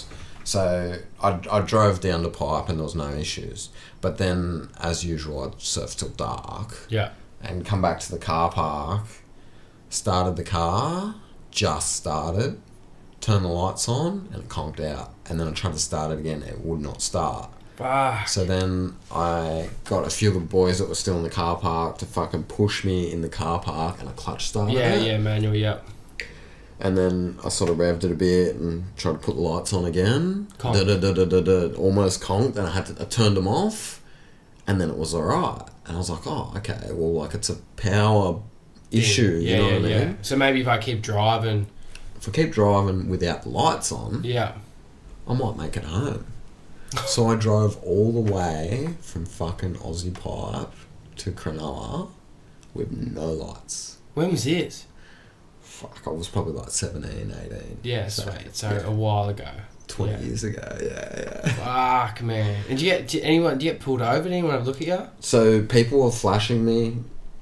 So I, I drove down to Pipe and there was no issues. But then, as usual, I surfed till dark Yeah. and come back to the car park, started the car, just started, turned the lights on and it conked out. And then I tried to start it again, it would not start. Fuck. So then I got a few of the boys that were still in the car park to fucking push me in the car park and a clutch started. Yeah, yeah, manual, yeah. And then I sort of revved it a bit and tried to put the lights on again. Conked. Da, da, da, da, da, da, almost conked. Then I had to, I turned them off and then it was alright. And I was like, oh, okay, well, like it's a power issue, Yeah, you know yeah, what I yeah. mean? So maybe if I keep driving, If I keep driving without the lights on, yeah. I might make it home. So I drove all the way from fucking Aussie Pipe to Cronulla with no lights. When was this? Fuck, I was probably like seventeen, eighteen. Yeah, So, sweet. So yeah. a while ago. twenty Yeah. years ago, yeah, yeah. Fuck, man. And did you get did anyone? Did you get pulled over? Did anyone have a look at you? So people were flashing me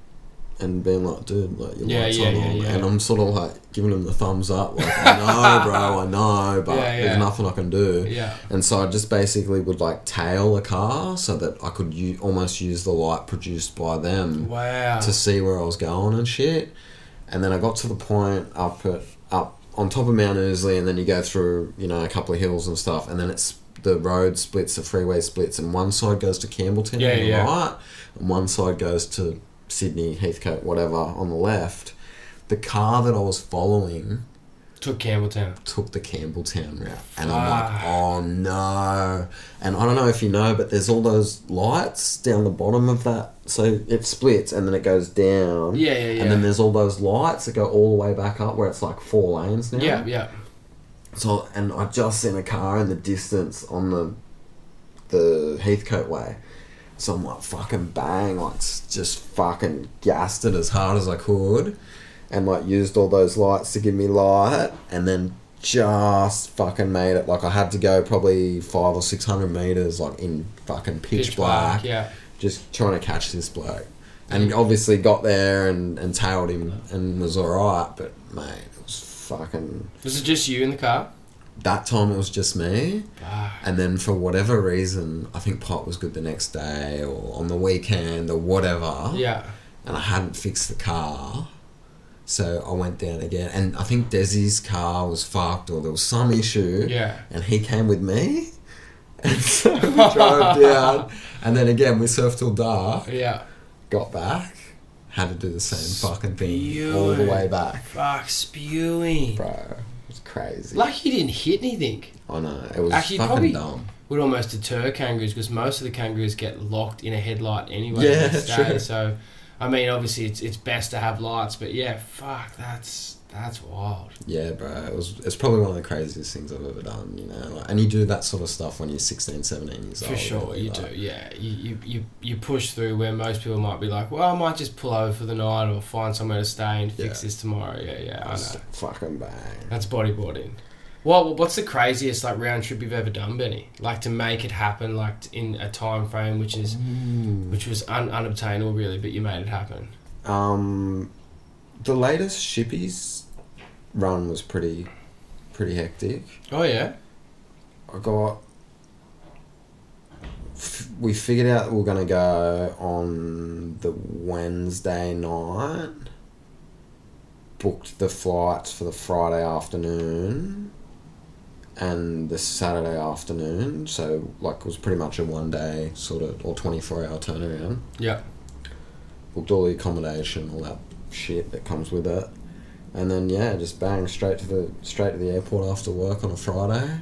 and being like, dude, like, your Yeah, lights yeah, on. yeah, yeah. And I'm sort of like giving them the thumbs up, like, I know, bro, I know, but Yeah, yeah. there's nothing I can do. Yeah. And so I just basically would like tail a car so that I could u- almost use the light produced by them Wow. to see where I was going and shit. And then I got to the point up at up on top of Mount Ousley, and then you go through, you know, a couple of hills and stuff, and then it's the road splits, the freeway splits, and one side goes to Campbelltown Yeah, on the yeah. right, and one side goes to Sydney, Heathcote, whatever, on the left. The car that I was following Took Campbelltown. Took the Campbelltown route. And I'm like, oh no. And I don't know if you know, but there's all those lights down the bottom of that. So it splits and then it goes down. Yeah, yeah, yeah. And then there's all those lights that go all the way back up where it's like four lanes now. Yeah, yeah. So, and I just seen a car in the distance on the the Heathcote way. So I'm like, fucking bang, like just fucking gassed it as hard as I could. And like used all those lights to give me light, and then just fucking made it. Like I had to go probably five or six hundred meters, like in fucking pitch, Pitch black, black, yeah. just trying to catch this bloke. And obviously got there and, and tailed him and was alright, but mate, it was fucking. Was it just you in the car? That time it was just me. Fuck. And then for whatever reason, I think Pot was good the next day or on the weekend or whatever. Yeah. And I hadn't fixed the car. So I went down again, and I think Desi's car was fucked or there was some issue. Yeah. And he came with me, and so we drove down, and then again we surfed till dark. Yeah. Got back, had to do the same fucking thing Spewing. all the way back. Fuck, spewing. Bro, it was crazy. Lucky you didn't hit anything. I know, it was Actually, fucking probably dumb. Would almost deter kangaroos because most of the kangaroos get locked in a headlight anyway. Yeah, the next true. day. So, I mean, obviously it's it's best to have lights, but yeah, fuck, that's that's wild. Yeah, bro, it was. It's probably one of the craziest things I've ever done. You know, like, and you do that sort of stuff when you're sixteen, seventeen years For old. sure, really, you like, do. Yeah, you, you you you push through where most people might be like, well, I might just pull over for the night or find somewhere to stay and fix Yeah. this tomorrow. Yeah, yeah, I it's know. fucking bang. That's bodyboarding. What what's the craziest like round trip you've ever done, Benny? Like to make it happen, like in a time frame which is Mm. which was un, unobtainable, really, but you made it happen. Um, the latest Shippies run was pretty, pretty hectic. Oh yeah. I got. F- we figured out we were gonna go on the Wednesday night. Booked the flights for the Friday afternoon and the Saturday afternoon, so like it was pretty much a one day sort of or twenty-four hour turnaround. Yeah. Booked all the accommodation, all that shit that comes with it, and then yeah, just bang straight to the straight to the airport after work on a Friday.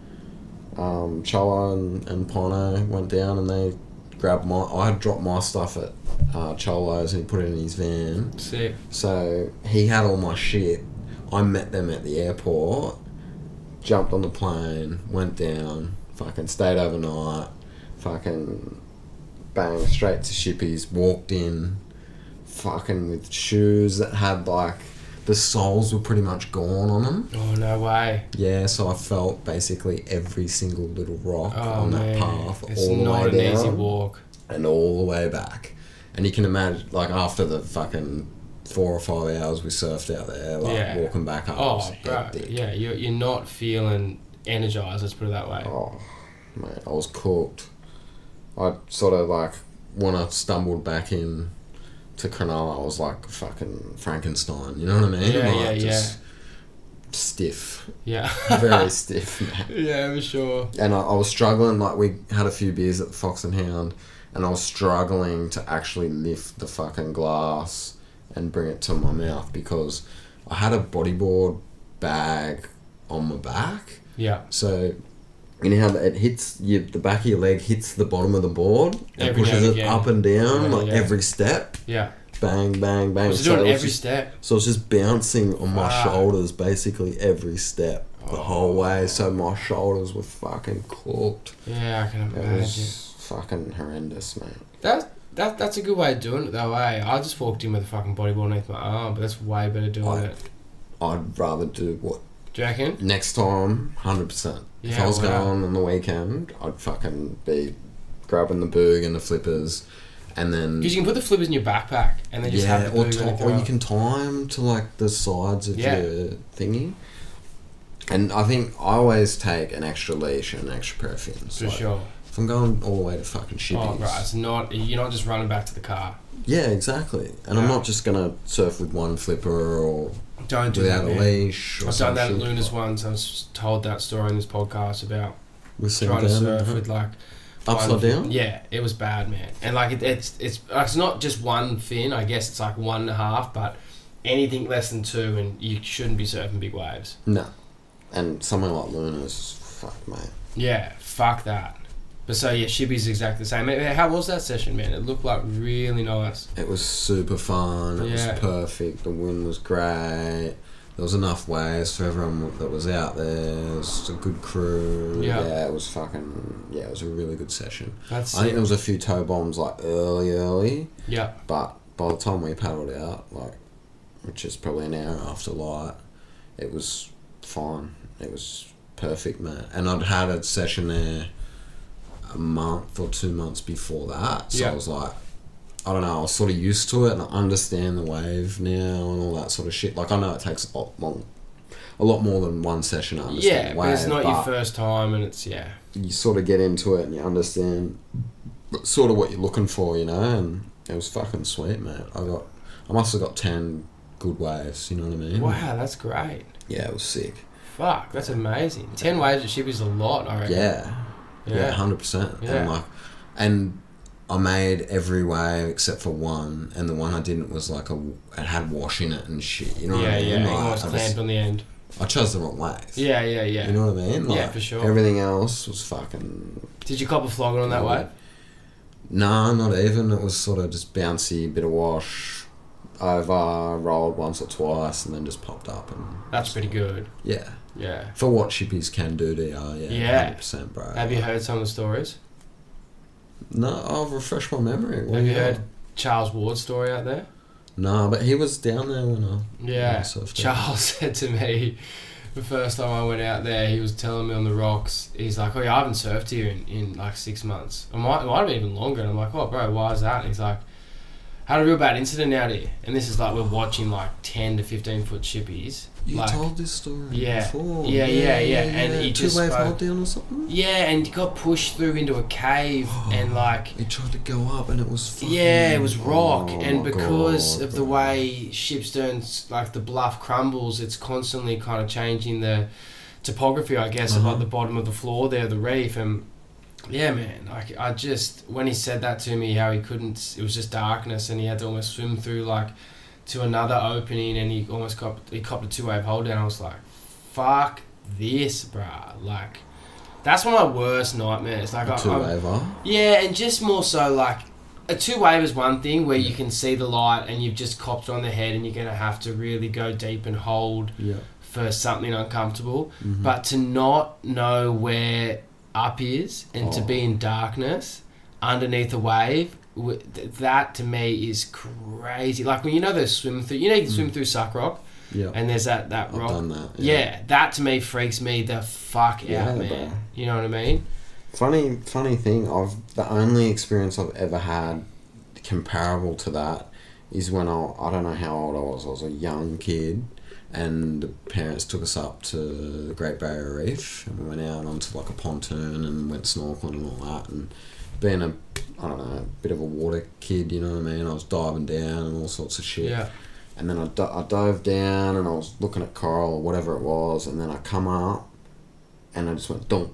Um, Cholo and, and Pino went down and they grabbed my. I had dropped my stuff at uh, Cholo's and he put it in his van. Sick. So he had all my shit. I met them at the airport, jumped on the plane, went down, fucking stayed overnight, fucking bang straight to Shippies, walked in, fucking with shoes that had like the soles were pretty much gone on them. Oh no way. Yeah, so I felt basically every single little rock Oh on man. that path It's all the not way an down easy walk. and all the way back. And you can imagine, like after the fucking four or five hours we surfed out there, like Yeah. walking back up, it Oh, was bro. hectic. Yeah, you're you're not feeling energized. Let's put it that way. Oh, mate, I was cooked. I sort of like when I stumbled back in to Cronulla, I was like fucking Frankenstein. You know what I mean? Yeah, like, yeah, just stiff, Yeah. very stiff, man. Yeah, for sure. And I, I was struggling. Like we had a few beers at the Fox and Hound, and I was struggling to actually lift the fucking glass and bring it to my mouth because I had a bodyboard bag on my back. Yeah. So you know how it hits you, the back of your leg hits the bottom of the board and Every now pushes and it again. up and down Yeah, like yeah. every step. Yeah. Bang, bang, bang. Was it So doing it was every just- step? So it's just bouncing on my Fuck. shoulders basically every step the Oh. whole way. So my shoulders were fucking cooked. Yeah, I can It imagine. was fucking horrendous, mate. That that that's a good way of doing it though, eh? I just walked in with a fucking bodyboard underneath my arm, but that's way better doing I- it. I'd rather do what Do you reckon? next time, one hundred percent. If Yeah, I was wow. going on the weekend, I'd fucking be grabbing the boog and the flippers, and then Because you can put the flippers in your backpack and then just yeah, have the or, boog ti- underneath or your you arm. can tie 'em to like the sides of Yeah. your thingy. And I think I always take an extra leash and an extra pair of fins. For Like, sure. If I'm going all the way to fucking Shippies. Oh, right. It's not. You're not just running back to the car. Yeah, exactly. And I'm Yeah. not just gonna surf with one flipper or Don't do without that, a man. leash. Or I've some done that at shit. Luna's once. I was told that story in this podcast about With some trying to down surf and- with like upside one- down. Yeah, it was bad, man. And like it, it's it's it's not just one fin. I guess it's like one and a half, but anything less than two, and you shouldn't be surfing big waves. No. And somewhere like Luna's, fuck, mate. Yeah, fuck that. But so, yeah, Shibby's exactly the same. How was that session, man? It looked like really nice. It was super fun. It Yeah. was perfect. The wind was great. There was enough waves for everyone that was out there. It was a good crew. Yeah. Yeah, it was fucking... Yeah, it was a really good session. That's I think there was a few tow bombs, like, early, early. Yeah. But by the time we paddled out, like, which is probably an hour after light, it was fine. It was perfect, man. And I'd had a session there a month or two months before that. So Yeah. I was like... I don't know, I was sort of used to it and I understand the wave now and all that sort of shit. Like, I know it takes a lot, long, a lot more than one session to understand Yeah, the but wave. it's not but your first time, and it's, yeah. you sort of get into it and you understand sort of what you're looking for, you know, and it was fucking sweet, mate. I got, I must have got ten good waves, you know what I mean? Wow, that's great. Yeah, it was sick. Fuck, that's amazing. Ten waves at Shibby's a lot, I reckon. Yeah. Yeah, Yeah. one hundred percent. Yeah. And like, and I made every wave except for one, and the one I didn't was like a, it had wash in it and shit, you know what yeah, I mean? yeah, Like, almost I, clamped just, on the end. I chose the wrong wave. Yeah, yeah, yeah. You know what I mean? Like, Yeah, for sure. Everything else was fucking... Did you cop a flogging on that wave? No, not even. It was sort of just bouncy, bit of wash, over, rolled once or twice, and then just popped up. And That's pretty good. yeah. Yeah. For what shippies can do to you, yeah, Yeah. one hundred percent, bro. Have you heard some of the stories? No, I'll refresh my memory. What Have you do heard Charles Ward's story out there? No, but he was down there when I... Yeah. when I surfed there. Charles said to me the first time I went out there, he was telling me on the rocks, he's like, oh yeah, I haven't surfed here in, in like six months. It might, it might have been even longer. And I'm like, oh bro, why is that? And he's like, had a real bad incident out here. And this is like, we're watching like ten to fifteen foot shippies. You like, told this story Yeah. before. Yeah, yeah, yeah. And he just Two-wave spoke- hold down or something? Yeah, and he got pushed through into a cave and like... He tried to go up and it was fucking... Yeah, it was rock, Oh and my because God, of the bro. way Shipstone's, like the bluff crumbles, it's constantly kind of changing the topography, I guess, of Uh-huh. like the bottom of the floor there, the reef, and yeah, man, like I just, when he said that to me, how he couldn't, it was just darkness, and he had to almost swim through like to another opening, and he almost got, he copped a two-wave hold down. I was like, fuck this, bruh, like, that's one of my worst nightmares. Like, I, I'm- Two-waver? yeah, and just more so like a two wave is one thing where you can see the light and you've just copped on the head and you're gonna have to really go deep and hold Yeah. for something uncomfortable. Mhm. But to not know where up is and to Oh. be in darkness underneath a wave, wi- th- that to me is crazy. Like when you know those swim through, you know you can swim through Suck Rock Yeah. and there's that that I've rock. done that. Yeah, that to me freaks me the fuck Yeah, out, man. bro. You know what I mean? Funny, funny thing. I've the only experience I've ever had comparable to that is when I I don't know how old I was. I was a young kid, and the parents took us up to the Great Barrier Reef, and we went out onto like a pontoon and went snorkeling and all that. And being a I don't know, a bit of a water kid, you know what I mean. I was diving down and all sorts of shit. Yeah. And then I, do- I dove down and I was looking at coral or whatever it was, and then I come up and I just went don't,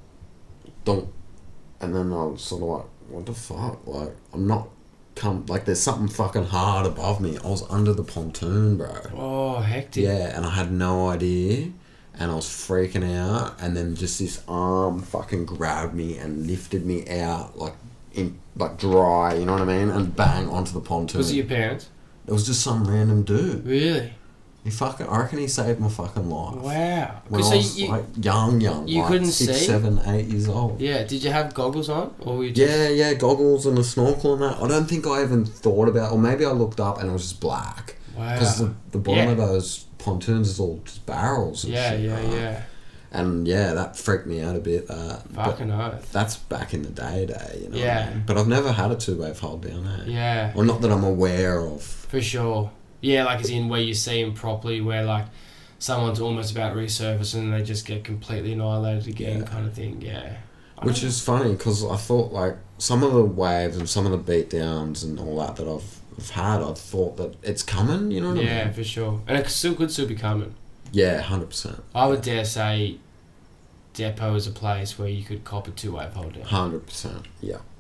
don't, and then I was sort of like, what the fuck? Like, I'm not come like there's something fucking hard above me. I was under the pontoon, bro. Oh, hectic. Yeah, and I had no idea, and I was freaking out, and then just this arm fucking grabbed me and lifted me out like in like dry, you know what I mean, and bang onto the pontoon. Was it your parents? It was just some random dude. Really? He fucking, I reckon he saved my fucking life. Wow. When I So was you, like young, young. you like couldn't six, see? seven, eight years old. yeah, did you have goggles on? Or were you just... Yeah, yeah, goggles and a snorkel and that. I don't think I even thought about, or maybe I looked up and it was just black. Wow. Because the, the bottom Yeah. of those pontoons is all just barrels and Yeah, shit. yeah, right? yeah. And yeah, that freaked me out a bit. That, but Fucking oath. that's back in the day, day, you know. Yeah. What I mean? But I've never had a two-wave hold down there. Yeah, Well, not that I'm aware of. for sure. Yeah, like as in where you see them properly, where like someone's almost about to resurface and they just get completely annihilated again, Yeah. kind of thing. Yeah. I Which don't is funny because I thought like some of the waves and some of the beatdowns and all that that I've, I've had, I thought that it's coming. You know know. what I Yeah, mean? for sure. And it still could still be coming. Yeah, hundred percent, I would dare say Depot is a place where you could cop a two-wave hold down. hundred percent. Yeah,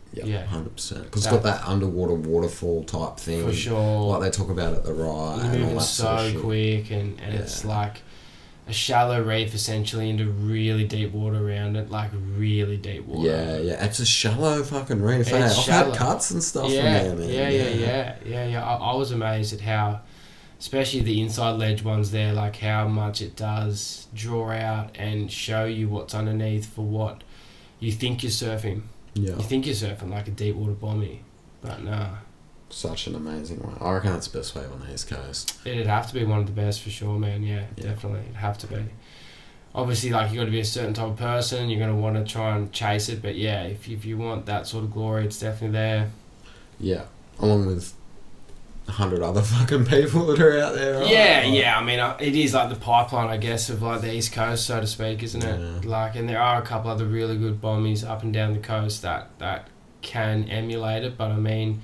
Yeah, Yeah. one hundred percent. Because it's That- got that underwater waterfall type thing. For sure. Like they talk about at the right. You're and all moving that so sort of shit. quick, and, and Yeah. it's like a shallow reef essentially into really deep water around it, like really deep water. Yeah, yeah. It's a shallow fucking reef. It's eh? I've shallow. had cuts and stuff Yeah, from there, man. yeah, yeah, yeah, yeah, yeah. I, I was amazed at how, especially the inside ledge ones there, like how much it does draw out and show you what's underneath for what you think you're surfing. Yeah. You think you're surfing like a deep water bombie, but nah. Such an amazing one. I reckon that's the best wave on the East Coast. It'd have to be one of the best for sure, man. Yeah, Yeah. definitely. It'd have to be. Obviously, like, you got to be a certain type of person. You're going to want to try and chase it. But yeah, if, if you want that sort of glory, it's definitely there. Yeah. Along with a hundred other fucking people that are out there. Right? Yeah, Like, yeah. I mean, uh, it is like the pipeline, I guess, of like the East Coast, so to speak, isn't it? Yeah. Like, and there are a couple other really good bombies up and down the coast that, that can emulate it. But I mean,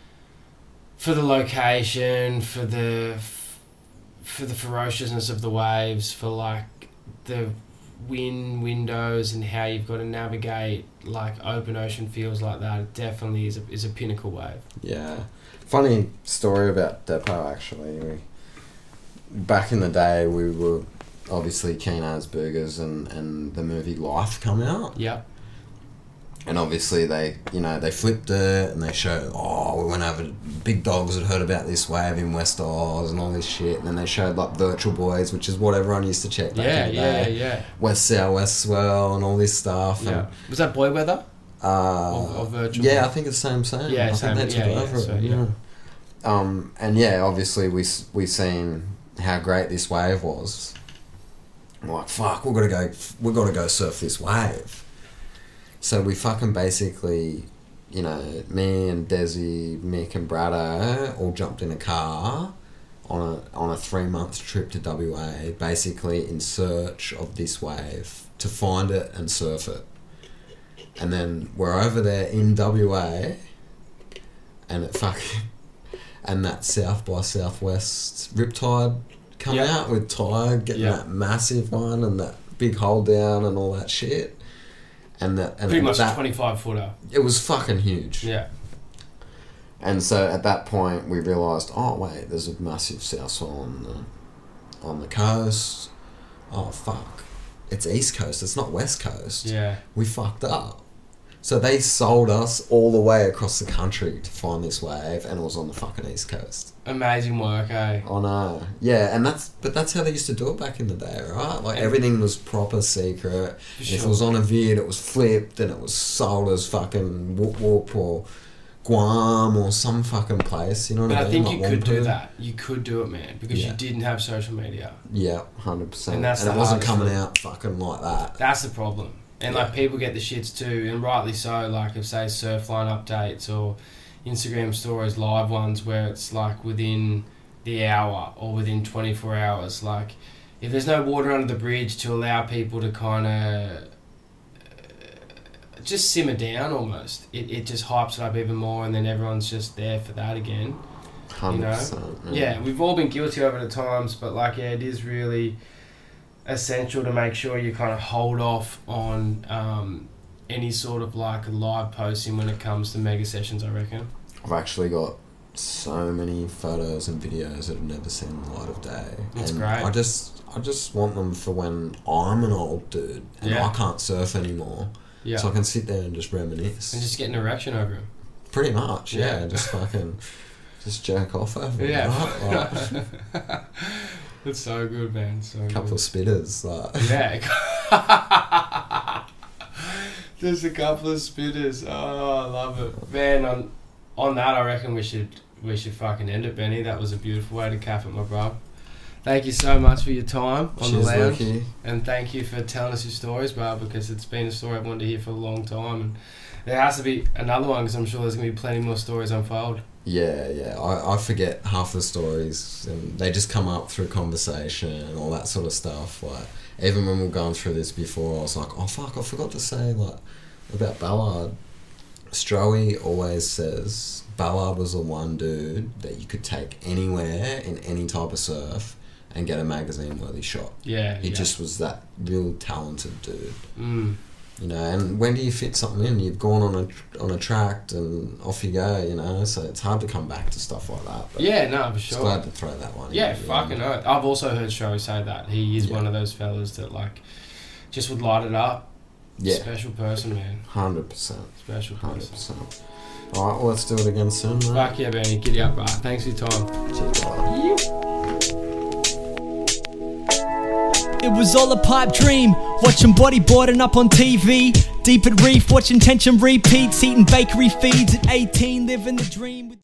for the location, for the for the ferociousness of the waves, for like the wind windows and how you've got to navigate like open ocean feels like that, it definitely is a, is a pinnacle wave. Yeah. Funny story about Depot, actually. We, back in the day, we were obviously keen as burgers, and, and the movie Life come out. Yep. And obviously they, you know, they flipped it and they showed, oh, we went over, Big Dogs had heard about this wave in West Oz and all this shit. And then they showed like Virtual Boys, which is what everyone used to check back Yeah, in the yeah, day. yeah. West South West Swell and all this stuff. Yeah. And, Was that Boy Weather? uh, Or- or Virtual Yeah, Boys? I think it's the same same. Yeah, I same, think they took yeah, yeah, over it. so, yeah. yeah. Um, and yeah, obviously we s- we seen how great this wave was. We're like, fuck, we've got to go, we've got to go surf this wave. So we fucking basically, you know, me and Desi, Mick and Brada all jumped in a car on a on a three month trip to W A, basically in search of this wave to find it and surf it. And then we're over there in W A, and it fucking and that South by Southwest Riptide come Yeah. out with Tide getting Yeah. that massive one and that big hold down and all that shit. And that and Pretty much that, a twenty-five footer. it was fucking huge. Yeah. And so at that point we realised, oh wait, there's a massive south swell on the on the coast. Oh fuck. It's East Coast, it's not West Coast. Yeah. We fucked up. So they sold us all the way across the country to find this wave, and it was on the fucking East Coast. Amazing work, eh? Oh no. Yeah, and that's but that's how they used to do it back in the day, right? Like And- everything was proper secret. For And sure. if it was on a vid, it was flipped and it was sold as fucking Whoop Whoop or Guam or some fucking place, you know what But I I mean? think you Like could do Wampu. that. You could do it, man, because Yeah. you didn't have social media. Yeah, one hundred percent. And that's and the it wasn't hardest coming thing. out fucking like that. That's the problem. And Yeah. like people get the shits too, and rightly so. Like if say Surfline updates or Instagram stories, live ones where it's like within the hour or within twenty-four hours. Like if there's no water under the bridge to allow people to kind of just simmer down almost, it, it just hypes it up even more, and then everyone's just there for that again. one hundred percent. Yeah, we've all been guilty of it at times, but like yeah, it is really essential to make sure you kind of hold off on um, any sort of like live posting when it comes to mega sessions, I reckon. I've actually got so many photos and videos that have never seen the light of day. That's and great. I just I just want them for when I'm an old dude and Yeah. I can't surf anymore. Yeah. So I can sit there and just reminisce. And just get an erection over him. Pretty much, yeah. Yeah. Just fucking just jerk off over it, Yeah. right? Like, That's so good, man. So a couple of good. spitters, like Yeah. Just a couple of spitters. Oh, I love it. Man, on on that I reckon we should we should fucking end it, Benny. That was a beautiful way to cap it, my bro. Thank you so much for your time on Cheers, the lounge. Lukey. And thank you for telling us your stories, bro, because it's been a story I've wanted to hear for a long time. And there has to be another one, because I'm sure there's going to be plenty more stories unfold. Yeah, yeah. I, I forget half the stories and they just come up through conversation and all that sort of stuff. Like even when we were going through this before, I was like, oh fuck, I forgot to say like about Ballard. Stroey always says Ballard was the one dude that you could take anywhere in any type of surf and get a magazine worthy shot. Yeah. He yeah. just was that real talented dude. Mm. You know, and when do you fit something in? You've gone on a on a tract and off you go. You know, so it's hard to come back to stuff like that. But yeah, no, for just sure. glad to throw that one. Yeah, in, fucking you know. oath. I've also heard Show say that he is Yeah. one of those fellas that like just would light it up. Yeah, Special person, man. hundred percent, Special hundred person. percent. All right, well, let's do it again soon, mate. Fuck yeah, Benny. Giddy up, bro. Thanks for your time. Cheers, brother. It was all a pipe dream, watching bodyboarding up on T V. Deep at reef, watching tension repeats, eating bakery feeds at eighteen, living the dream.